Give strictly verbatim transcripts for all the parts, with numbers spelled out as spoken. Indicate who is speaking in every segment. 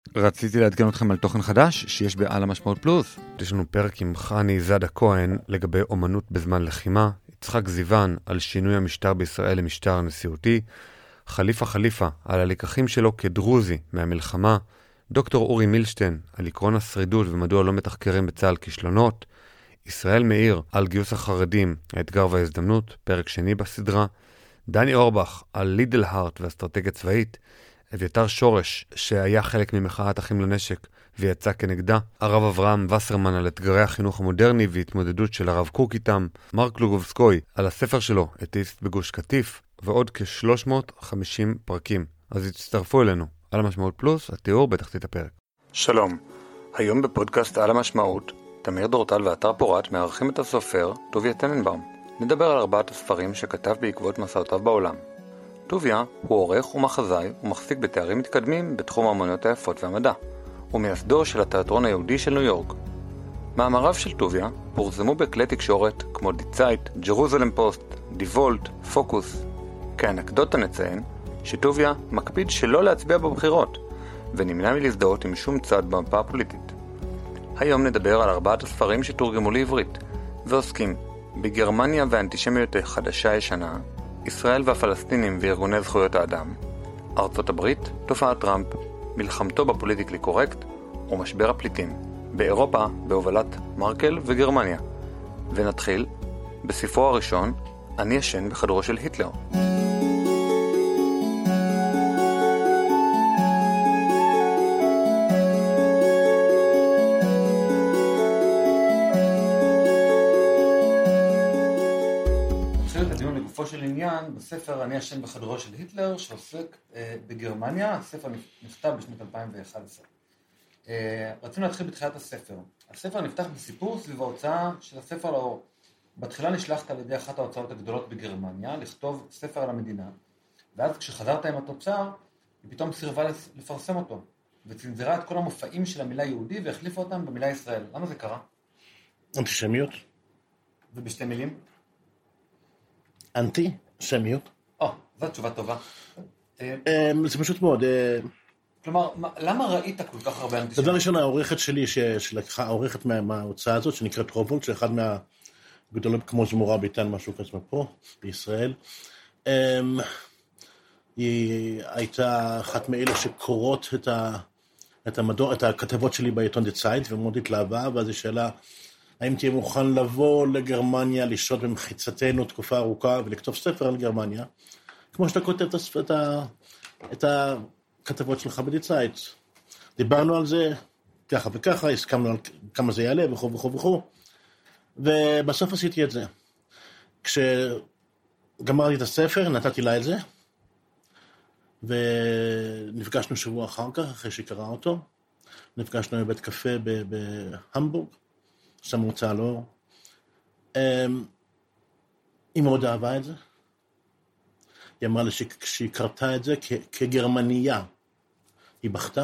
Speaker 1: רציתי לעדכן אתכם על תוכן חדש שיש בעל המשמעות פלוס. יש לנו פרק עם חני זדה כהן לגבי אומנות בזמן לחימה, יצחק זיוון על שינוי המשטר בישראל למשטר נשיאותי, חליפה חליפה על הלקחים שלו כדרוזי מהמלחמה, דוקטור אורי מילשטיין על עקרון השרידות ומדוע לא מתחקרים בצה"ל כישלונות, ישראל מאיר על גיוס החרדים, האתגר וההזדמנות, פרק שני בסדרה, דני אורבך על לידל הארט ואסטרטגיה צבאית, אביתר שורש שהיה חלק ממחאת אחים לנשק ויצא כנגדה, הרב אברהם וסרמן על אתגרי החינוך המודרני והתמודדות של הרב קוק איתם, מרק לוגובסקוי על הספר שלו אתאיסט בגוש קטיף, ועוד כ-שלוש מאות וחמישים פרקים. אז הצטרפו אלינו. על המשמעות פלוס, התיאור בתחתית הפרק.
Speaker 2: שלום, היום בפודקאסט על המשמעות, תמיר דורטל ואתר פורט מארחים את הסופר טוביה טננבאום. נדבר על ארבעת הספרים שכתב בעקבות מסעותיו בעולם. טוביה הוא עורך ומחזאי ומחזיק בתארים מתקדמים בתחום האמנויות היפות והמדע. הוא מייסדו של התיאטרון היהודי של ניו יורק. מאמריו של טוביה פורסמו בכלי תקשורת כמו די צייט, ג'רוזלם פוסט, די וולט, פוקוס. כאנקדוטה נציין שטוביה מקפיד שלא להצביע בבחירות ונמנע מלהזדהות עם שום צד במפה הפוליטית. היום נדבר על ארבעת הספרים שתורגמו לעברית ועוסקים בגרמניה והאנטישמיות החדשה ישנה, ישראל והפלסטינים וארגוני זכויות האדם, ארצות הברית, תופעת טראמפ, מלחמתו בפוליטיקלי קורקט ומשבר הפליטים, באירופה בהובלת מרקל וגרמניה. ונתחיל בספרו הראשון, אני ישן בחדרו של היטלר.
Speaker 1: של עניין בספר אני ישן בחדרו של היטלר שעוסק אה, בגרמניה. הספר נכתב בשנת אלפיים ואחת עשרה. אה, רצינו להתחיל בתחילת הספר. הספר נפתח בסיפור סביב ההוצאה של הספר לאור. בתחילה נשלחת על ידי אחת ההוצאות הגדולות בגרמניה לכתוב ספר על המדינה, ואז כשחזרת עם התוצר היא פתאום סירבה לפרסם אותו וצנזרה את כל המופעים של המילה יהודי והחליפה אותם במילה ישראל. למה זה קרה?
Speaker 3: אנטישמיות.
Speaker 1: ובשתי מילים?
Speaker 3: אנטי-שמיות.
Speaker 1: או, זו תשובה טובה.
Speaker 3: זה פשוט מאוד.
Speaker 1: כלומר, למה ראית כל כך הרבה אנטישמיות?
Speaker 3: דבר ראשון, העורכת שלי, שלקחה, העורכת מההוצאה הזאת, שנקראת רובולט, שאחד מהגדולים כמו זמורה ביטן, משהו כזה פה, בישראל, היא הייתה אחת מאלה שקורות את המדור, את הכתבות שלי בעיתון די צייט, ומאוד התלהבה, ואז היא שאלה, האם תהיה מוכן לבוא לגרמניה, לשהות במחיצתנו תקופה ארוכה, ולכתוב ספר על גרמניה, כמו שאתה כותב את, ה, את הכתבות שלך בדי צייט. דיברנו על זה ככה וככה, הסכמנו על כמה זה יעלה, וכו' וכו' וכו', ובסוף עשיתי את זה. כשגמרתי את הספר, נתתי לה את זה, ונפגשנו שבוע אחר כך, אחרי שקרא אותו, נפגשנו בבית קפה בהמבורג, שם מוצא לאור. היא מאוד אהבה את זה. היא אמרה לי שכשהיא קרתה את זה כגרמניה, היא בכתה.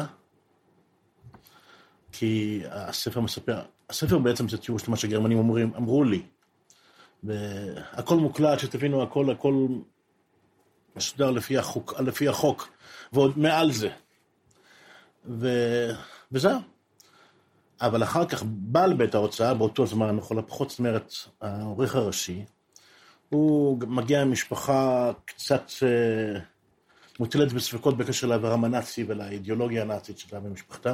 Speaker 3: כי הספר מספר, הספר בעצם זה תיאור של מה שגרמנים אומרים, אמרו לי. והכל מוקלט, שתבינו, הכל, הכל מסודר לפי החוק, לפי החוק, ועוד מעל זה. ו... וזהו. אבל אחר כך בעל בית ההוצאה, באותו זמן, לכל הפחות, זאת אומרת, העורך הראשי, הוא מגיע ממשפחה קצת אה, מוטלת בספקות בקשר לעברם הנאצי ולאידיאולוגיה הנאצית שלה במשפחתה,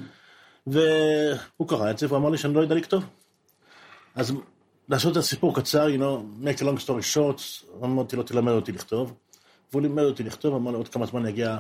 Speaker 3: והוא קרא את זה ואמר לי שאני לא יודע לכתוב. אז לעשות את הסיפור קצר, you know, make a long story short, אמרתי לו, תלמד אותי לכתוב, והוא לימד אותי לכתוב, אמר לי, עוד כמה זמן יגיע,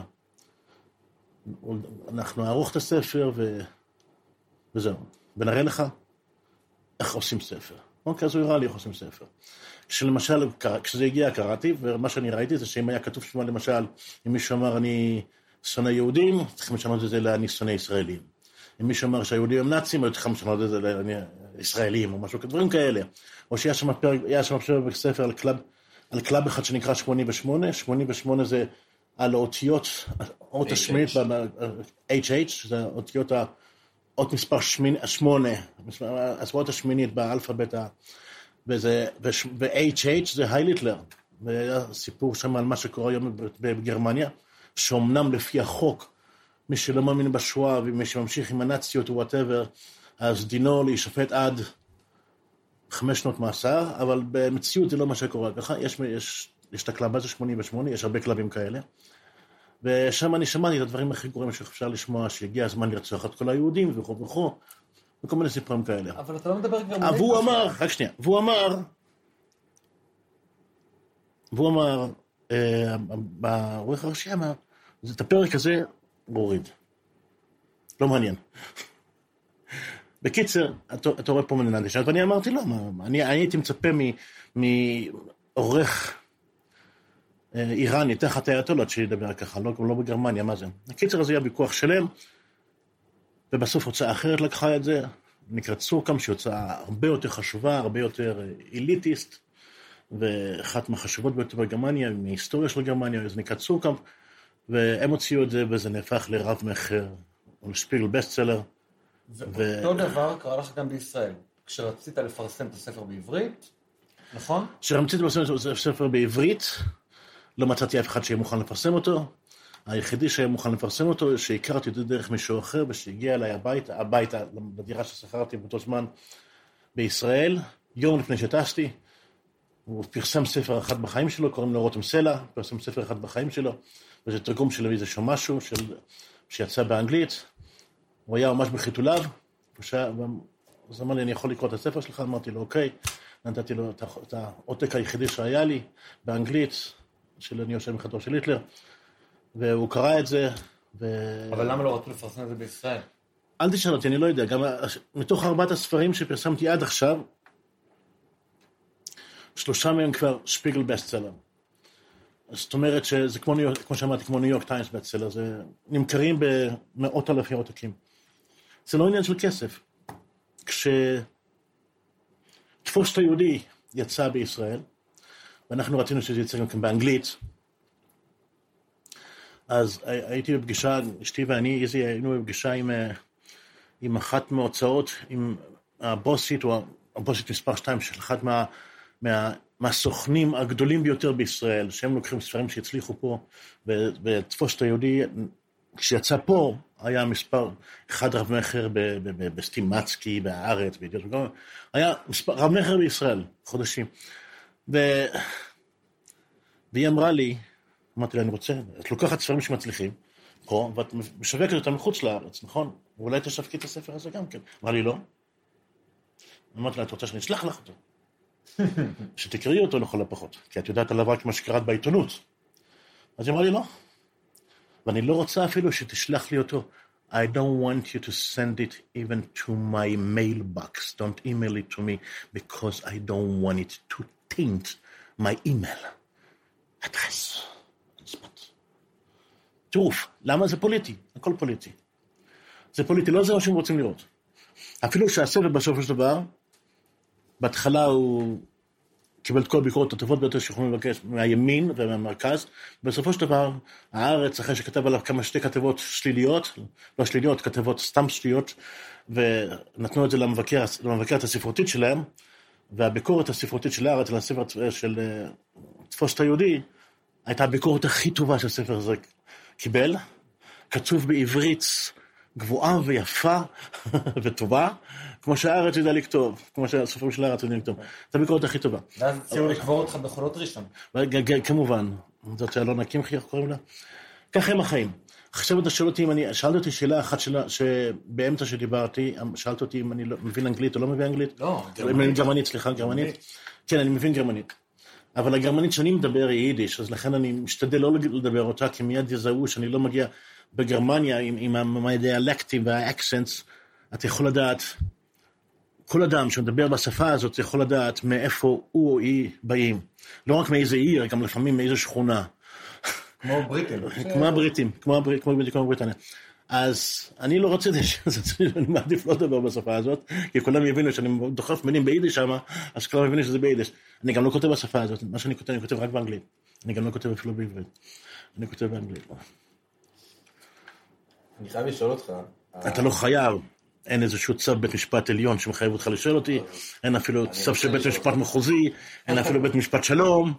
Speaker 3: אנחנו נערוך את הספר ו... וזהו, ונראה לך איך עושים ספר. אוקיי, אז הוא הראה לי איך עושים ספר. כשלמשל, כשזה הגיע, קראתי, ומה שאני ראיתי זה שאם היה כתוב שמה, למשל, אם מישהו אמר אני שונא יהודים, צריכים לשנות את זה לאני שונא ישראלים. אם מישהו אמר שהיהודים הם נאצים, היו צריכים לשנות את זה לאני ישראלים, או משהו, דברים כאלה. או שהיה שם פרק, היה שם פרק בספר על קלאב, על קלאב אחד שנקרא שמונים ושמונה, שמונים ושמונה זה על האותיות, האות השמינית, אייץ' אייץ', זה האותיות ה... אות מספר שמונה, הספרות השמינית באלפאבית, ו-אייץ' אייץ' זה היל היטלר, והיה סיפור שם על מה שקורה היום בגרמניה, שאומנם לפי החוק מי שלא מאמין בשואה, ומי שממשיך עם הנאציות או whatever, אז דינו להישפט עד חמש שנות מאסר, אבל במציאות זה לא מה שקורה ככה, יש, יש, יש את הקלאב הזה שמונים ושמונה, יש הרבה קלאבים כאלה, ושם אני שמעתי את הדברים הכי גרועים שאפשר לשמוע, שהגיע הזמן לרצוח את כל היהודים וכו' וכו', וכל מיני סיפורים כאלה.
Speaker 4: אבל אתה לא מדבר גרמנית.
Speaker 3: והוא אמר, רק שנייה, והוא אמר, והוא אמר, בעורך הראשי אמר, את הפרק הזה להוריד. לא מעניין. בקיצר, אתה רואה פה מדינה נשארת, ואני אמרתי לא, אני הייתי מצפה מעורך איראני, תחת האייתולות שידבר ככה, לא בגרמניה, מה זה? בקיצר, אז היה ויכוח שלם, ובסוף הוצאה אחרת לקחה את זה, נקראת סורקם, שהוצאה הרבה יותר חשובה, הרבה יותר איליטיסט, ואחת מהחשובות ביותר בגרמניה, מההיסטוריה של גרמניה, זה נקראת סורקם, והם הוציאו את זה, וזה נהפך לרב מחר, או לשפיגל בסטסלר.
Speaker 4: ואותו דבר קרה לך גם בישראל, כשרצית לפרסם את הספר בעברית, נכון?
Speaker 3: כשרציתי לפרסם את הספר בעברית, לא מצאתי אף אחד שיהיה מוכן לפרסם אותו, היחידי שהיה מוכן לפרסם אותו, שהכרתי אותו דרך מישהו אחר, ושהגיע אליי הביתה, הביתה, לדירה ששכרתי באותו זמן בישראל, יום לפני שטסתי, הוא פרסם ספר אחד בחיים שלו, קוראים לו רותם סלע, פרסם ספר אחד בחיים שלו, וזה תרגום של איזשהו משהו, של, שיצא באנגלית, הוא היה ממש בחיתוליו, אז אמר לי, אני יכול לקרוא את הספר שלך? אמרתי לו, אוקיי, נתתי לו את העותק היחידי שהיה לי, באנגלית, של אני יושב מחתו של היטלר, והוא קרא את זה, ו...
Speaker 4: אבל למה לא רצו לפרסם את זה בישראל?
Speaker 3: אל תשאל אותי, אני לא יודע, גם מתוך ארבעת הספרים שפרסמתי עד עכשיו, שלושה מהם כבר שפיגל בסטסלר. זאת אומרת שזה כמו, ניו, כמו שאמרתי, כמו ניו יורק טיימס בסטסלר, זה נמכרים במאות אלפי עותקים. זה לא עניין של כסף. כשתפוס את היהודי יצא בישראל, ואנחנו רצינו שזה יצא גם כאן באנגלית, אז הייתי בפגישה, אשתי ואני, איזי, היינו בפגישה עם, עם אחת מההוצאות, עם הבוסית, או הבוסית מספר שתיים, של אחת מה, מה, מהסוכנים הגדולים ביותר בישראל, שהם לוקחים ספרים שהצליחו פה, ותפוס את היהודי, כשיצא פה, היה מספר, אחד רב מחר בסטימצקי, בארץ, בידיעות, היה מספר, רב מחר בישראל, חודשים. ו... והיא אמרה לי, אמרתי לה, אני רוצה, את לוקחת ספרים שמצליחים, פה, ואת משווקת אותם מחוץ לארץ, נכון? ואולי תשווקי את הספר הזה גם כן. אמרה לי, לא. אמרתי לה, את רוצה שאני אשלח לך אותו? שתקראי אותו לכל הפחות, כי את יודעת עליו רק מה שקראת בעיתונות. אז היא אמרה לי, לא. ואני לא רוצה אפילו שתשלח לי אותו. I don't want you to send it even to my mailbox. Don't email it to me because I don't want it to taint my email. address. טירוף. למה זה פוליטי? הכל פוליטי. זה פוליטי, לא זה מה שהם רוצים לראות. אפילו שהספר בסופו של דבר, בהתחלה הוא קיבל את כל ביקורות הטובות ביותר שיכולים לבקש מהימין ומהמרכז, בסופו של דבר, הארץ, אחרי שכתב עליו כמה שתי כתבות שליליות, לא שליליות, כתבות סתם שליליות, ונתנו את זה למבקר, למבקרת הספרותית שלהם, והביקורת הספרותית של הארץ, על הספר של תפוס את היהודי, הייתה הביקורת הכי טובה שהספר הזה קיבל, כתוב בעברית גבוהה ויפה וטובה, כמו שהארץ ידע לכתוב, כמו שהסופרים של הארץ ידע לכתוב. זו הביקורת הכי טובה.
Speaker 4: ואז הציעו לקבור אותך בחולות ראשון.
Speaker 3: כמובן, זאת שאלון הקים, איך קוראים לה? ככה הם החיים. עכשיו אתה שואל אותי אם אני, שאלת אותי שאלה אחת שלה, שבאמצע שדיברתי, שאלת אותי אם אני מבין אנגלית או לא מבין אנגלית?
Speaker 4: לא,
Speaker 3: גרמנית. גרמנית, סליחה, גרמנית. כן, אני מבין גרמנית. אבל הגרמנית שאני מדבר היא יידיש, אז לכן אני משתדל לא לדבר אותה, כי מיד יזהו שאני לא מגיע בגרמניה עם, עם הדיאלקטים והאקסנטס, אתה יכול לדעת, כל אדם שמדבר בשפה הזאת יכול לדעת מאיפה הוא או היא באים. לא רק מאיזה עיר, גם לפעמים מאיזו שכונה.
Speaker 4: כמו בריטים.
Speaker 3: כמו הבריטים, כמו כמו בריטניה. אז אני לא רוצה אני מעדיף לא לדבר בשפה הזאת, כי כולם יבינו שאני דוחף מילים ביידיש שם, אז כולם יבינו שזה ביידיש. אני גם לא כותב בשפה הזאת, מה שאני כותב, אני כותב רק באנגלית. אני גם לא כותב אפילו בעברית. אני כותב באנגלית.
Speaker 4: אני חייב לשאול אותך.
Speaker 3: אתה לא חייב. אין איזשהו צו בית משפט עליון שמחייב אותך לשאול אותי, אין אפילו צו של בית משפט מחוזי, אין אפילו בית משפט שלום,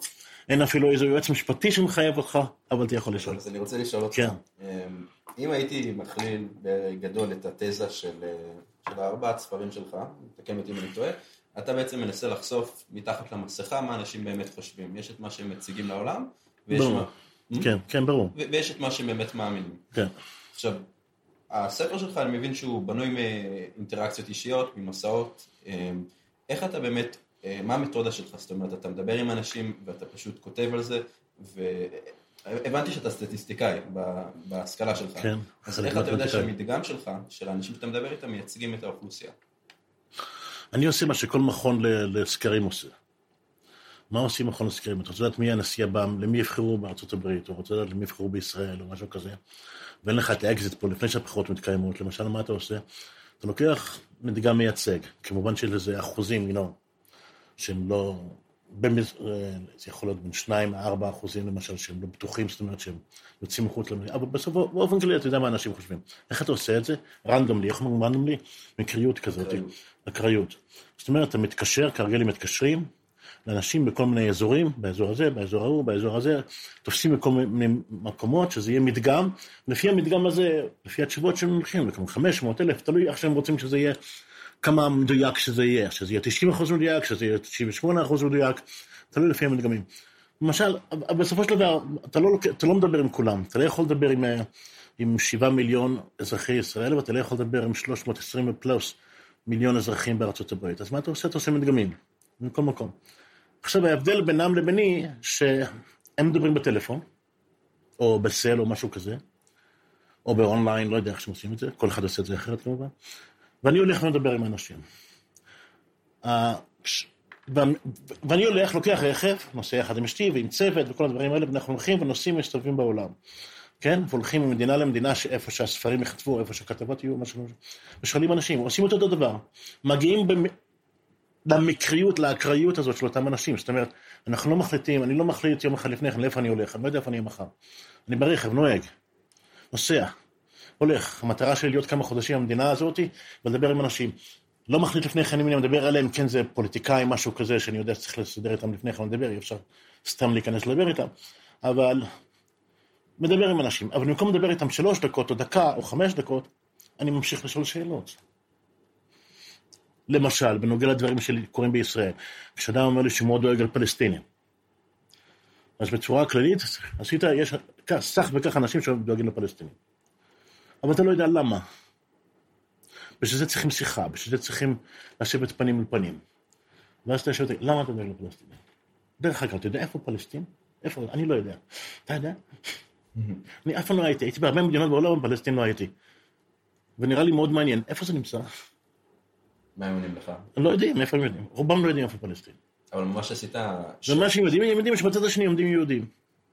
Speaker 3: אין אפילו איזה יועץ משפטי שמחייב אותך, אבל אתה יכול לשאול.
Speaker 5: אז אני רוצה לשאול אותך.
Speaker 3: כן.
Speaker 5: אם הייתי מכליל בגדול את התזה של הארבעת ספרים שלך, תקן אותי אם אני טועה, אתה בעצם מנסה לחשוף מתחת למסכה מה אנשים באמת חושבים. יש את מה שהם מציגים לעולם,
Speaker 3: ברור. כן, כן, ברור.
Speaker 5: ויש את מה שהם באמת מאמינים.
Speaker 3: כן.
Speaker 5: עכשיו, הספר שלך, אני מבין שהוא בנוי מאינטראקציות אישיות, ממסעות. איך אתה באמת, מה המתודה שלך? זאת אומרת, אתה מדבר עם אנשים ואתה פשוט כותב על זה, והבנתי שאתה סטטיסטיקאי בהשכלה שלך.
Speaker 3: כן.
Speaker 5: אז איך אתה יודע שהמדגם שלך, של האנשים שאתה מדבר איתם, מייצגים את האוכלוסייה?
Speaker 3: אני עושה מה שכל מכון לסקרים עושה. מה עושים מכון לסקרים? אתה רוצה לדעת מי הנשיא הבא, למי יבחרו בארצות הברית, או רוצה לדעת למי יבחרו בישראל, או משהו כזה. ואין לך את האקזיט פה, לפני שהבחירות מתקיימות. למשל, מה אתה עושה? אתה לוקח מדגם מייצג, כמובן של איזה אחוזים, you know, שהם לא, במז... זה יכול להיות בין שניים לארבע אחוזים, למשל, שהם לא בטוחים, זאת אומרת שהם יוצאים מחוץ למדינה, אבל בסוף, באופן כללי, אתה יודע מה אנשים חושבים. איך אתה עושה את זה? רנדומלי, איך אומרים רנדומלי? מקריות כזאת, הקריות. זאת אומרת, אתה מתקשר, כרגלים מתקשרים, לאנשים בכל מיני אזורים, באזור הזה, באזור ההוא, באזור הזה, תופסים בכל מיני מקומות, שזה יהיה מדגם, לפי המדגם הזה, לפי התשובות שהם הולכים, וכמו חמש מאות אלף, תלוי איך שהם רוצים שזה יהיה, כמה מדויק שזה יהיה, שזה יהיה תשעים אחוז מדויק, שזה יהיה תשעים ושמונה אחוז מדויק, תלוי לפי המדגמים. למשל, בסופו של דבר, אתה לא, אתה לא מדבר עם כולם, אתה לא יכול לדבר עם, עם שבעה מיליון אזרחי ישראל, ואתה לא יכול לדבר עם שלוש מאות ועשרים פלוס מיליון אזרחים בארצות הברית. אז מה אתה עושה? אתה עושה מדגמים, מכל מקום. עכשיו, ההבדל בינם לביני, שהם מדברים בטלפון, או בסל או משהו כזה, או באונליין, לא יודע איך שהם עושים את זה, כל אחד עושה את זה אחרת כמובן, ואני הולך ומדבר עם אנשים. ואני הולך, לוקח רכב, נוסע יחד עם אשתי ועם צוות וכל הדברים האלה, ואנחנו הולכים ונוסעים ומסתובבים בעולם. כן? והולכים ממדינה למדינה, איפה שהספרים יכתבו, איפה שהכתבות יהיו, משהו, ושואלים אנשים, עושים אותו דבר. מגיעים במ... למקריות, לאקראיות הזאת של אותם אנשים. זאת אומרת, אנחנו לא מחליטים, אני לא מחליט יום אחד לפני כן, לאיפה אני הולך, אני לא יודע איפה אני אהיה מחר. אני ברכב, נוהג, נוסע, הולך. המטרה שלי להיות כמה חודשים במדינה הזאת, ולדבר עם אנשים. לא מחליט לפני כן, אם אני מדבר עליהם, כן זה פוליטיקאי, משהו כזה, שאני יודע שצריך לסדר איתם לפני כן, לדבר, אי אפשר סתם להיכנס לדבר איתם. אבל מדבר עם אנשים. אבל במקום לדבר איתם שלוש דקות, או דקה, או חמש דקות, אני ממשיך לשאול שאלות. למשל, בנוגע לדברים שקורים בישראל, כשאדם אומר לי שמאוד דואג על פלסטינים, אז בצורה כללית, עשית, יש סך וכך אנשים שדואגים לפלסטינים. אבל אתה לא יודע למה. בשביל זה צריכים שיחה, בשביל זה צריכים לשבת פנים אל פנים. ואז אתה שואל, למה אתה דואג לפלסטינים? דרך אגב, אתה יודע איפה פלסטין? איפה? אני לא יודע. אתה יודע? אני אף פעם לא הייתי, הייתי בהרבה מדינות בעולם, בפלסטין לא הייתי. ונראה לי מאוד מעניין, איפה זה נמצא?
Speaker 5: מה הם עונים לך?
Speaker 3: הם לא יודעים, איפה הם יודעים? רובם לא יודעים איפה פלסטין.
Speaker 5: אבל ממש עשית...
Speaker 3: זה מה שהם יודעים, הם יודעים שבצד השני עומדים יהודים.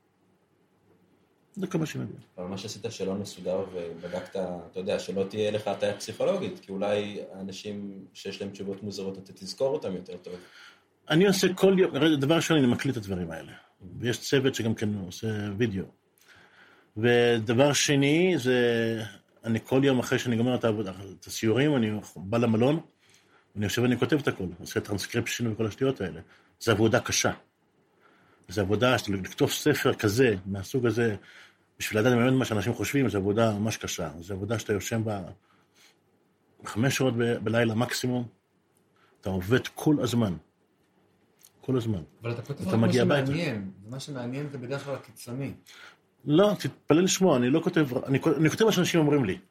Speaker 3: זה כל מה שהם יודעים.
Speaker 5: אבל מה שעשית שלא מסודר ובדקת, אתה יודע, שלא תהיה לך הטעיה פסיכולוגית, כי אולי האנשים שיש להם תשובות מוזרות, אתה תזכור אותם יותר טוב.
Speaker 3: אני עושה כל יום, דבר ראשון, אני מקליט את הדברים האלה. ויש צוות שגם כן עושה וידאו. ודבר שני, זה... אני כל יום אחרי שאני גומר את הסיורים, אני בא למלון, אני יושב ואני כותב את הכל, עושה טרנסקריפשן וכל השטויות האלה. זו עבודה קשה. זו עבודה, לכתוב ספר כזה, מהסוג הזה, בשביל לדעת באמת מה שאנשים חושבים, זו עבודה ממש קשה. זו עבודה שאתה יושב בה חמש שעות ב- בלילה מקסימום, אתה עובד כל הזמן. כל הזמן.
Speaker 4: אבל אתה כותב רק מה שמעניין, ומה שמעניין זה בדרך כלל הקיצוני.
Speaker 3: לא, תתפלא לשמוע, אני לא כותב, אני, אני כותב מה שאנשים אומרים לי.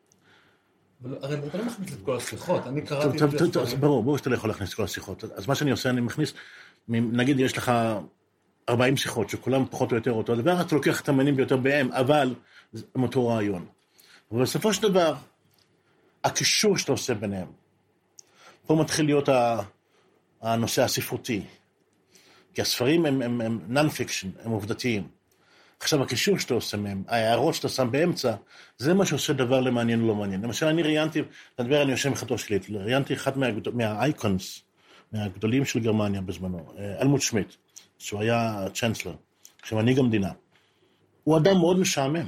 Speaker 4: הרי אתה לא מכניס את כל השיחות, אני קראתי את זה.
Speaker 3: ברור, ברור שאתה לא יכול להכניס את כל השיחות. אז מה שאני עושה, אני מכניס, נגיד יש לך ארבעים שיחות, שכולם פחות או יותר אותו דבר, אתה לוקח את המעניינים ביותר בהם, אבל הם אותו רעיון. אבל בסופו של דבר, הקישור שאתה עושה ביניהם, פה מתחיל להיות הנושא הספרותי. כי הספרים הם, הם, הם non-fiction, הם עובדתיים. עכשיו, הקישור שאתה עושה מהם, ההערות שאתה שם באמצע, זה מה שעושה דבר למעניין או לא מעניין. למשל, אני ראיינתי, לדבר, אני יושב מחתו שלי, ראיינתי אחד מהאייקונס, מהגדולים של גרמניה בזמנו, אלמוט שמיט, שהוא היה צ'אנסלר, שמנהיג המדינה. הוא אדם מאוד משעמם.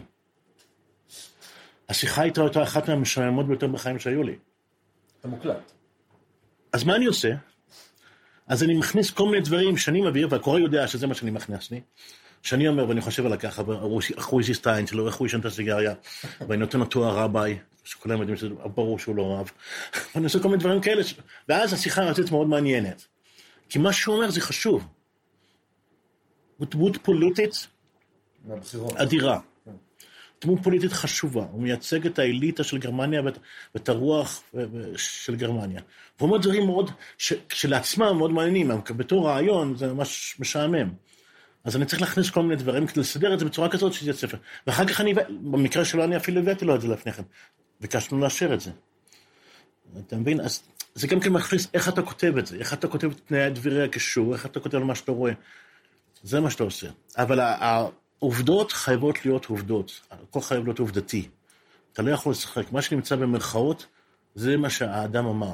Speaker 3: השיחה איתו הייתה אחת מהמשעממות ביותר בחיים שהיו לי.
Speaker 4: אתה מוקלט.
Speaker 3: אז מה אני עושה? אז אני מכניס כל מיני דברים שאני מביא, והקורא יודע שזה מה שאני מכניס לי, שאני אומר, ואני חושב על ככה, איך הוא איזי סטיין שלו, איך הוא ישן את הסיגריה, ואני נותן אותו הרבי, שכולם יודעים שזה ברור שהוא לא רב, ואני עושה כל מיני דברים כאלה, ואז השיחה יוצאת מאוד מעניינת. כי מה שהוא אומר זה חשוב. הוא דמות פוליטית אדירה. דמות פוליטית חשובה. הוא מייצג את האליטה של גרמניה ואת הרוח של גרמניה. והוא אומר דברים מאוד, שלעצמם מאוד מעניינים, בתור רעיון זה ממש משעמם. אז אני צריך להכניס כל מיני דברים כדי לסדר את זה בצורה כזאת שזה ספר. ואחר כך אני, במקרה שלו אני אפילו הבאתי לו את זה לפני כן. ביקשנו לאשר את זה. אתה מבין? אז זה גם כן מכניס איך אתה כותב את זה, איך אתה כותב את תנאי הדברי הקישור, איך אתה כותב על מה שאתה רואה. זה מה שאתה עושה. אבל העובדות חייבות להיות עובדות. הכל חייב להיות עובדתי. אתה לא יכול לשחק. מה שנמצא במרכאות, זה מה שהאדם אמר.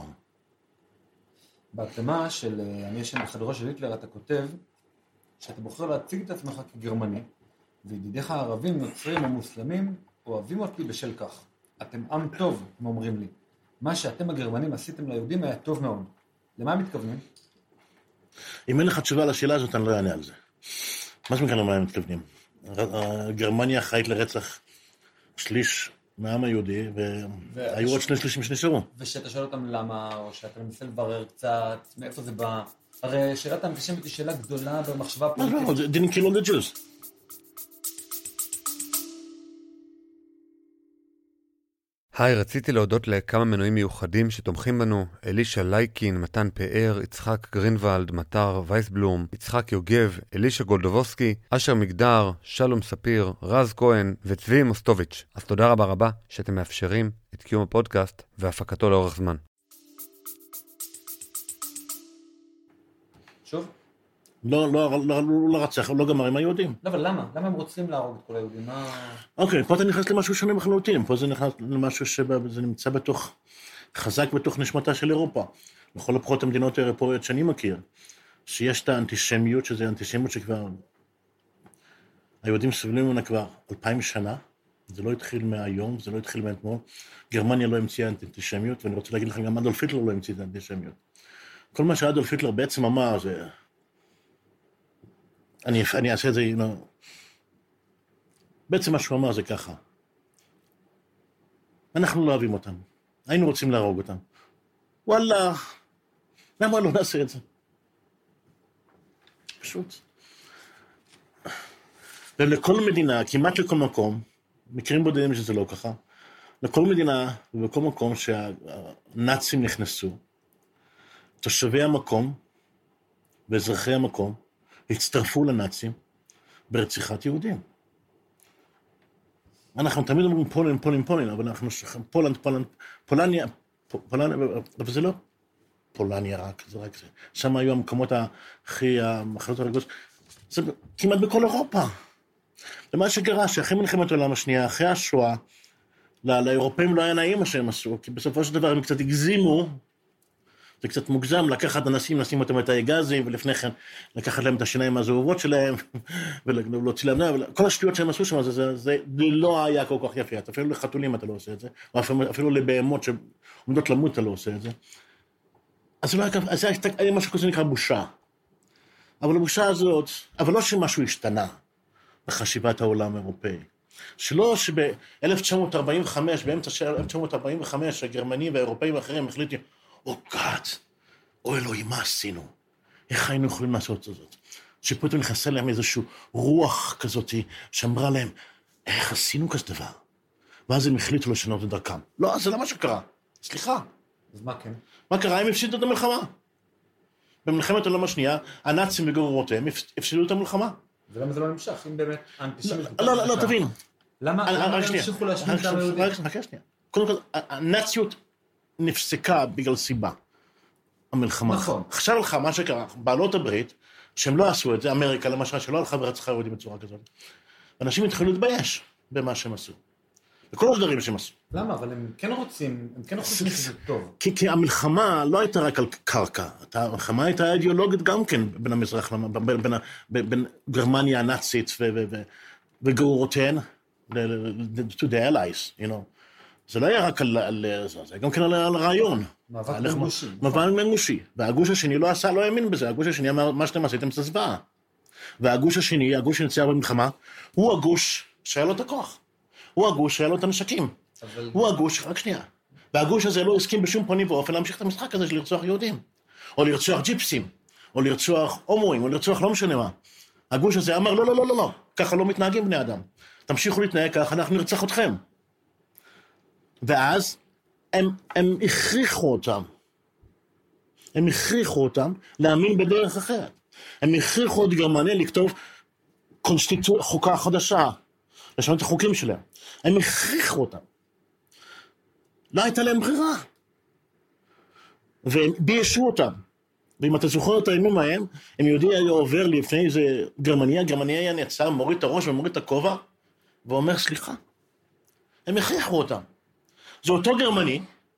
Speaker 4: בהקדמה של אני ישן בחדרו של היטלר, אתה כותב שאתה בוחר להציג את עצמך כגרמני, וידידיך הערבים, נוצרים או מוסלמים, אוהבים אותי בשל כך. אתם עם טוב, הם אומרים לי. מה שאתם הגרמנים עשיתם ליהודים היה טוב מאוד. למה הם מתכוונים?
Speaker 3: אם אין לך תשובה לשאלה הזאת, אני לא אענה על זה. מה שמכאן למה הם מתכוונים? גרמניה אחראית לרצח שליש מהעם היהודי, והיו עוד שני שלישים שנשארו.
Speaker 4: ושאתה שואל אותם למה, או שאתה מנסה לברר קצת, מאיפה זה בא? הרי שאלת האנטישמיות היא שאלה גדולה במחשבה הפוליטית.
Speaker 3: לא, לא, didn't kill all the Jews.
Speaker 1: היי, רציתי להודות לכמה מנויים מיוחדים שתומכים בנו, אלישה לייקין, מתן פאר, יצחק גרינוולד, מטר וייסבלום, יצחק יוגב, אלישה גולדובוסקי, אשר מגדר, שלום ספיר, רז כהן וצבי מוסטוביץ'. אז תודה רבה רבה שאתם מאפשרים את קיום הפודקאסט והפקתו לאורך זמן.
Speaker 4: שוב?
Speaker 3: לא, לא, לא, לא רצח, לא גמר עם היהודים.
Speaker 4: לא, אבל למה? למה הם רוצים להרוג את כל היהודים? מה...
Speaker 3: אוקיי, פה אתה נכנס למשהו שונה לחלוטין, פה זה נכנס למשהו שזה נמצא בתוך, חזק בתוך נשמתה של אירופה. לכל הפחות המדינות האירופאיות שאני מכיר, שיש את האנטישמיות, שזה אנטישמיות שכבר, היהודים סובלים ממנה כבר אלפיים שנה, זה לא התחיל מהיום, זה לא התחיל מאתמול, גרמניה לא המציאה אנטישמיות, ואני רוצה להגיד לכם, גם אדולף היטלר לא המציא את האנטישמיות. כל מה שאדולף היטלר בעצם אמר, זה... אני, אני אעשה את זה, you know, בעצם מה שהוא אמר זה ככה. אנחנו לא אוהבים אותם. היינו רוצים להרוג אותם. וואלה, למה לא נעשה את זה? פשוט. ולכל מדינה, כמעט לכל מקום, מקרים בודדים שזה לא ככה, לכל מדינה ובכל מקום שהנאצים נכנסו, תושבי המקום ואזרחי המקום, הצטרפו לנאצים ברציחת יהודים. אנחנו תמיד אומרים פולין, פולין, פולין, אבל אנחנו שכם, פולנד, פולנד, פולניה, פולניה, אבל זה לא פולניה רק, זה רק זה. שם היו המקומות הכי, המחלות הרגוש, זה כמעט בכל אירופה. ומה שקרה, שאחרי מלחמת העולם השנייה, אחרי השואה, לאירופאים לא היה נעים מה שהם עשו, כי בסופו של דבר הם קצת הגזימו, זה קצת מוגזם, לקחת אנשים, לשים אותם את הגזים, ולפני כן לקחת להם את השיניים הזהובות שלהם, ולהוציא להם, כל השטויות שהם עשו שם, זה, זה, זה לא היה כל כך יפה, אפילו לחתולים אתה לא עושה את זה, או אפילו, אפילו לבהמות שעומדות למות אתה לא עושה את זה. אז זה לא היה, אז היה משהו כזה נקרא בושה. אבל הבושה הזאת, אבל לא שמשהו השתנה בחשיבת העולם האירופאי. שלא שב-אלף תשע מאות ארבעים וחמש, באמצע של אלף תשע מאות ארבעים וחמש, הגרמנים והאירופאים האחרים החליטו, או גאד, או אלוהים, מה עשינו? איך היינו יכולים לעשות את זאת? שפתאום נכנסה להם איזושהי רוח כזאת, שאמרה להם, איך עשינו כזה דבר? ואז הם החליטו לשנות את דרכם. לא, זה לא מה שקרה. סליחה.
Speaker 4: אז מה כן?
Speaker 3: מה קרה? הם הפסידו את המלחמה. במלחמת העולם השנייה, הנאצים וגרורותיהם הפסידו את המלחמה.
Speaker 4: ולמה זה לא נמשך? אם באמת האנטישמיות...
Speaker 3: לא, לא, לא, תבין.
Speaker 4: למה הם המשיכו להשמיד את העם היהודי?
Speaker 3: רק שנייה. קודם כל, הנאציות נפסקה בגלל סיבה. המלחמה.
Speaker 4: נכון.
Speaker 3: עכשיו לך, מה שקרה, בעלות הברית, שהם לא עשו את זה, אמריקה למשל, שלא הלכה ורצחה יהודים בצורה כזאת. אנשים התחילו להתבייש במה שהם עשו. בכל הדברים שהם עשו. למה?
Speaker 4: אבל הם כן רוצים, הם כן חושבים שזה טוב.
Speaker 3: כי, כי המלחמה לא הייתה רק על קרקע. המלחמה הייתה אידיאולוגית גם כן בין המזרח, בין, בין, בין גרמניה הנאצית וגרורותיהן, to the allies, you know. זה לא היה רק על, על זה, זה גם כן על, על רעיון.
Speaker 4: מאבק בין גושים.
Speaker 3: מאבק בין גושי. והגוש השני לא עשה, לא האמין בזה. הגוש השני אמר, מה שאתם עשיתם זה זוועה. והגוש השני, הגוש שנציח במלחמה, הוא הגוש שהיה לו את הכוח. הוא הגוש שהיה לו את הנשקים.
Speaker 4: אבל...
Speaker 3: הוא הגוש, רק שנייה. והגוש הזה לא הסכים בשום פנים ואופן להמשיך את המשחק הזה של לרצוח יהודים. או לרצוח ג'יפסים. או לרצוח הומואים, או לרצוח לא משנה מה. הגוש הזה אמר, לא, לא, לא, לא, לא. ככה לא מתנהגים בני אדם. תמשיכו להתנהג ככה, אנחנו נרצח אתכם. ואז הם, הם הכריחו אותם. הם הכריחו אותם להאמין בדרך אחרת. הם הכריחו את גרמניה לכתוב קונסטיטו... חוקה חדשה, לשנות את החוקים שלהם. הם הכריחו אותם. לא הייתה להם ברירה. והם ביישו אותם. ואם אתה זוכר את הימים ההם, הם יהודי היה עובר לפני איזה גרמניה, גרמניה היה נעצר, מוריד את הראש ומוריד את הכובע, ואומר סליחה. הם הכריחו אותם. זה אותו גרמני,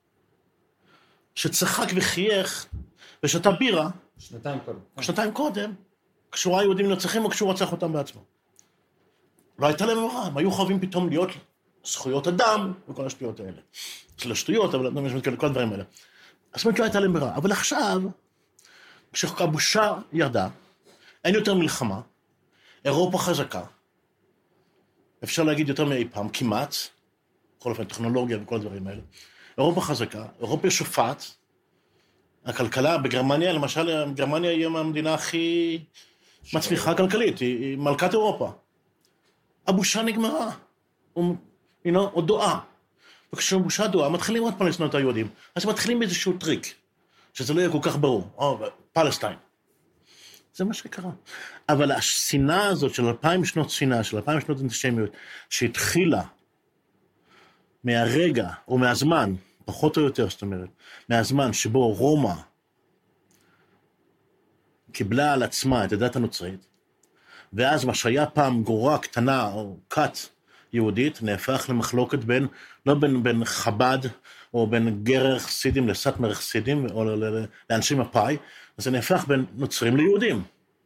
Speaker 3: שצחק וחייך, ושתה בירה,
Speaker 4: שנתיים קודם.
Speaker 3: שנתיים קודם, כשהוא ראה יהודים נרצחים או כשהוא רצח אותם בעצמו. לא הייתה להם ברירה, הם היו חייבים פתאום להיות זכויות אדם, וכל השטויות האלה. של השטויות, אבל לא משמעות כאלה, כל הדברים האלה. זאת אומרת, לא הייתה להם ברירה. אבל עכשיו, כשהבושה ירדה, אין יותר מלחמה, אירופה חזקה, אפשר להגיד יותר מאי פעם, כמעט, בכל אופן, טכנולוגיה וכל הדברים האלה. אירופה חזקה, אירופה שופעת, הכלכלה בגרמניה, למשל, גרמניה היא המדינה הכי מצליחה כלכלית, היא, היא מלכת אירופה. הבושה נגמרה, הוא, you know, עוד דועה. וכשהבושה דועה, מתחילים עוד פעם לשנוא את היהודים. אז מתחילים באיזשהו טריק, שזה לא יהיה כל כך ברור, או פלסטיין. זה מה שקרה. אבל השנאה הזאת של אלפיים שנות שנאה, של אלפיים שנות אנטישמיות, שהתחילה מהרגע, או מהזמן, פחות או יותר, זאת אומרת, מהזמן שבו רומא קיבלה על עצמה את הדת הנוצרית, ואז מה שהיה פעם גורה קטנה או כת יהודית, נהפך למחלוקת בין, לא בין, בין חב"ד, או בין גרר חסידים לסאטמר חסידים, או לאנשי מפא"י, אז זה נהפך בין נוצרים ליהודים.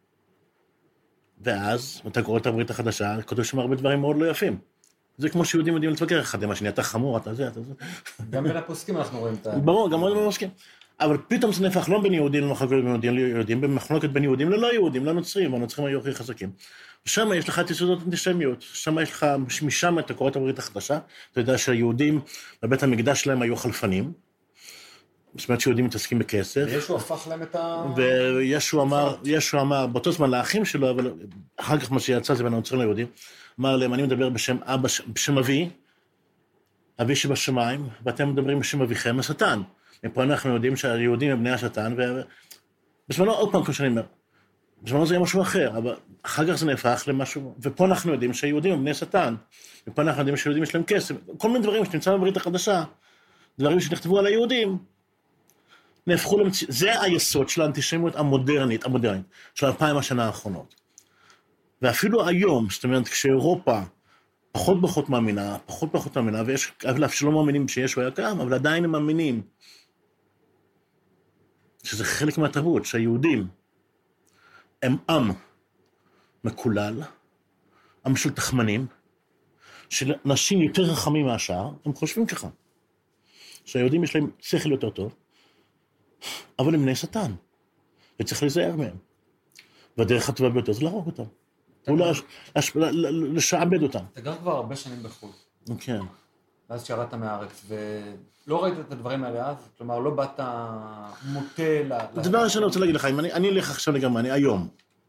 Speaker 3: ואז, אתה קורא את הברית החדשה, כותב שם הרבה דברים מאוד לא יפים. זה כמו שיהודים יודעים להתווכח אחד עם השני, אתה חמור, אתה זה, אתה זה.
Speaker 4: גם בין הפוסקים אנחנו רואים את ה...
Speaker 3: ברור, גם בין הפוסקים. אבל פתאום זה נהפך לא בין יהודים למחלוקת בין יהודים ליהודים, במחלוקת בין יהודים ללא יהודים, לנוצרים, והנוצרים היו הכי חזקים. ושם יש לך את יסודות אנטישמיות, שם יש לך, משם אתה קורא את הברית החדשה, אתה יודע שהיהודים בבית המקדש שלהם היו חלפנים, זאת אומרת שיהודים מתעסקים בכסף.
Speaker 4: וישו הפך להם את ה...
Speaker 3: וישו אמר, ישו אמר, באותו זמן לאחים שלו, אבל אחר כך מה שיצא זה בין הנוצרים ליהודים, אמר להם, אני מדבר בשם אבא, בשם אבי, אבי שבשמיים, ואתם מדברים בשם אביכם, השטן. מפה אנחנו יודעים שהיהודים הם בני השטן, ובזמנו, עוד פעם, כמו שאני אומר, בזמנו זה היה משהו אחר, אבל אחר כך זה נהפך למשהו, ופה אנחנו יודעים שהיהודים הם בני השטן, ופה אנחנו יודעים שהיהודים יש להם כסף, כל מיני דברים שנמצא בברית החדשה, דברים שנכתבו על היהודים, נהפכו למצ... זה היסוד של האנטישמיות המודרנית, המודרנית, של אלפיים השנה האחרונות. ואפילו היום, זאת אומרת, כשאירופה פחות פחות מאמינה, פחות פחות מאמינה, ויש, אף שלא מאמינים שישו היה קיים, אבל עדיין הם מאמינים שזה חלק מהתרבות, שהיהודים הם עם מקולל, עם של תחמנים, שאנשים יותר רחמים מהשאר, הם חושבים ככה. שהיהודים יש להם שכל יותר טוב, אבל הם בני שטן, וצריך להיזהר מהם. והדרך הטובה ביותר זה להרוג אותם. אולי לשעבד אותם.
Speaker 4: אתה גר כבר הרבה שנים בחו"ל.
Speaker 3: כן.
Speaker 4: ואז שירדת מהארץ, ולא ראית את הדברים האלה אז? כלומר, לא באת מוטה ל...
Speaker 3: הדבר שאני רוצה להגיד לך, אם אני אלך עכשיו לגרמניה, היום,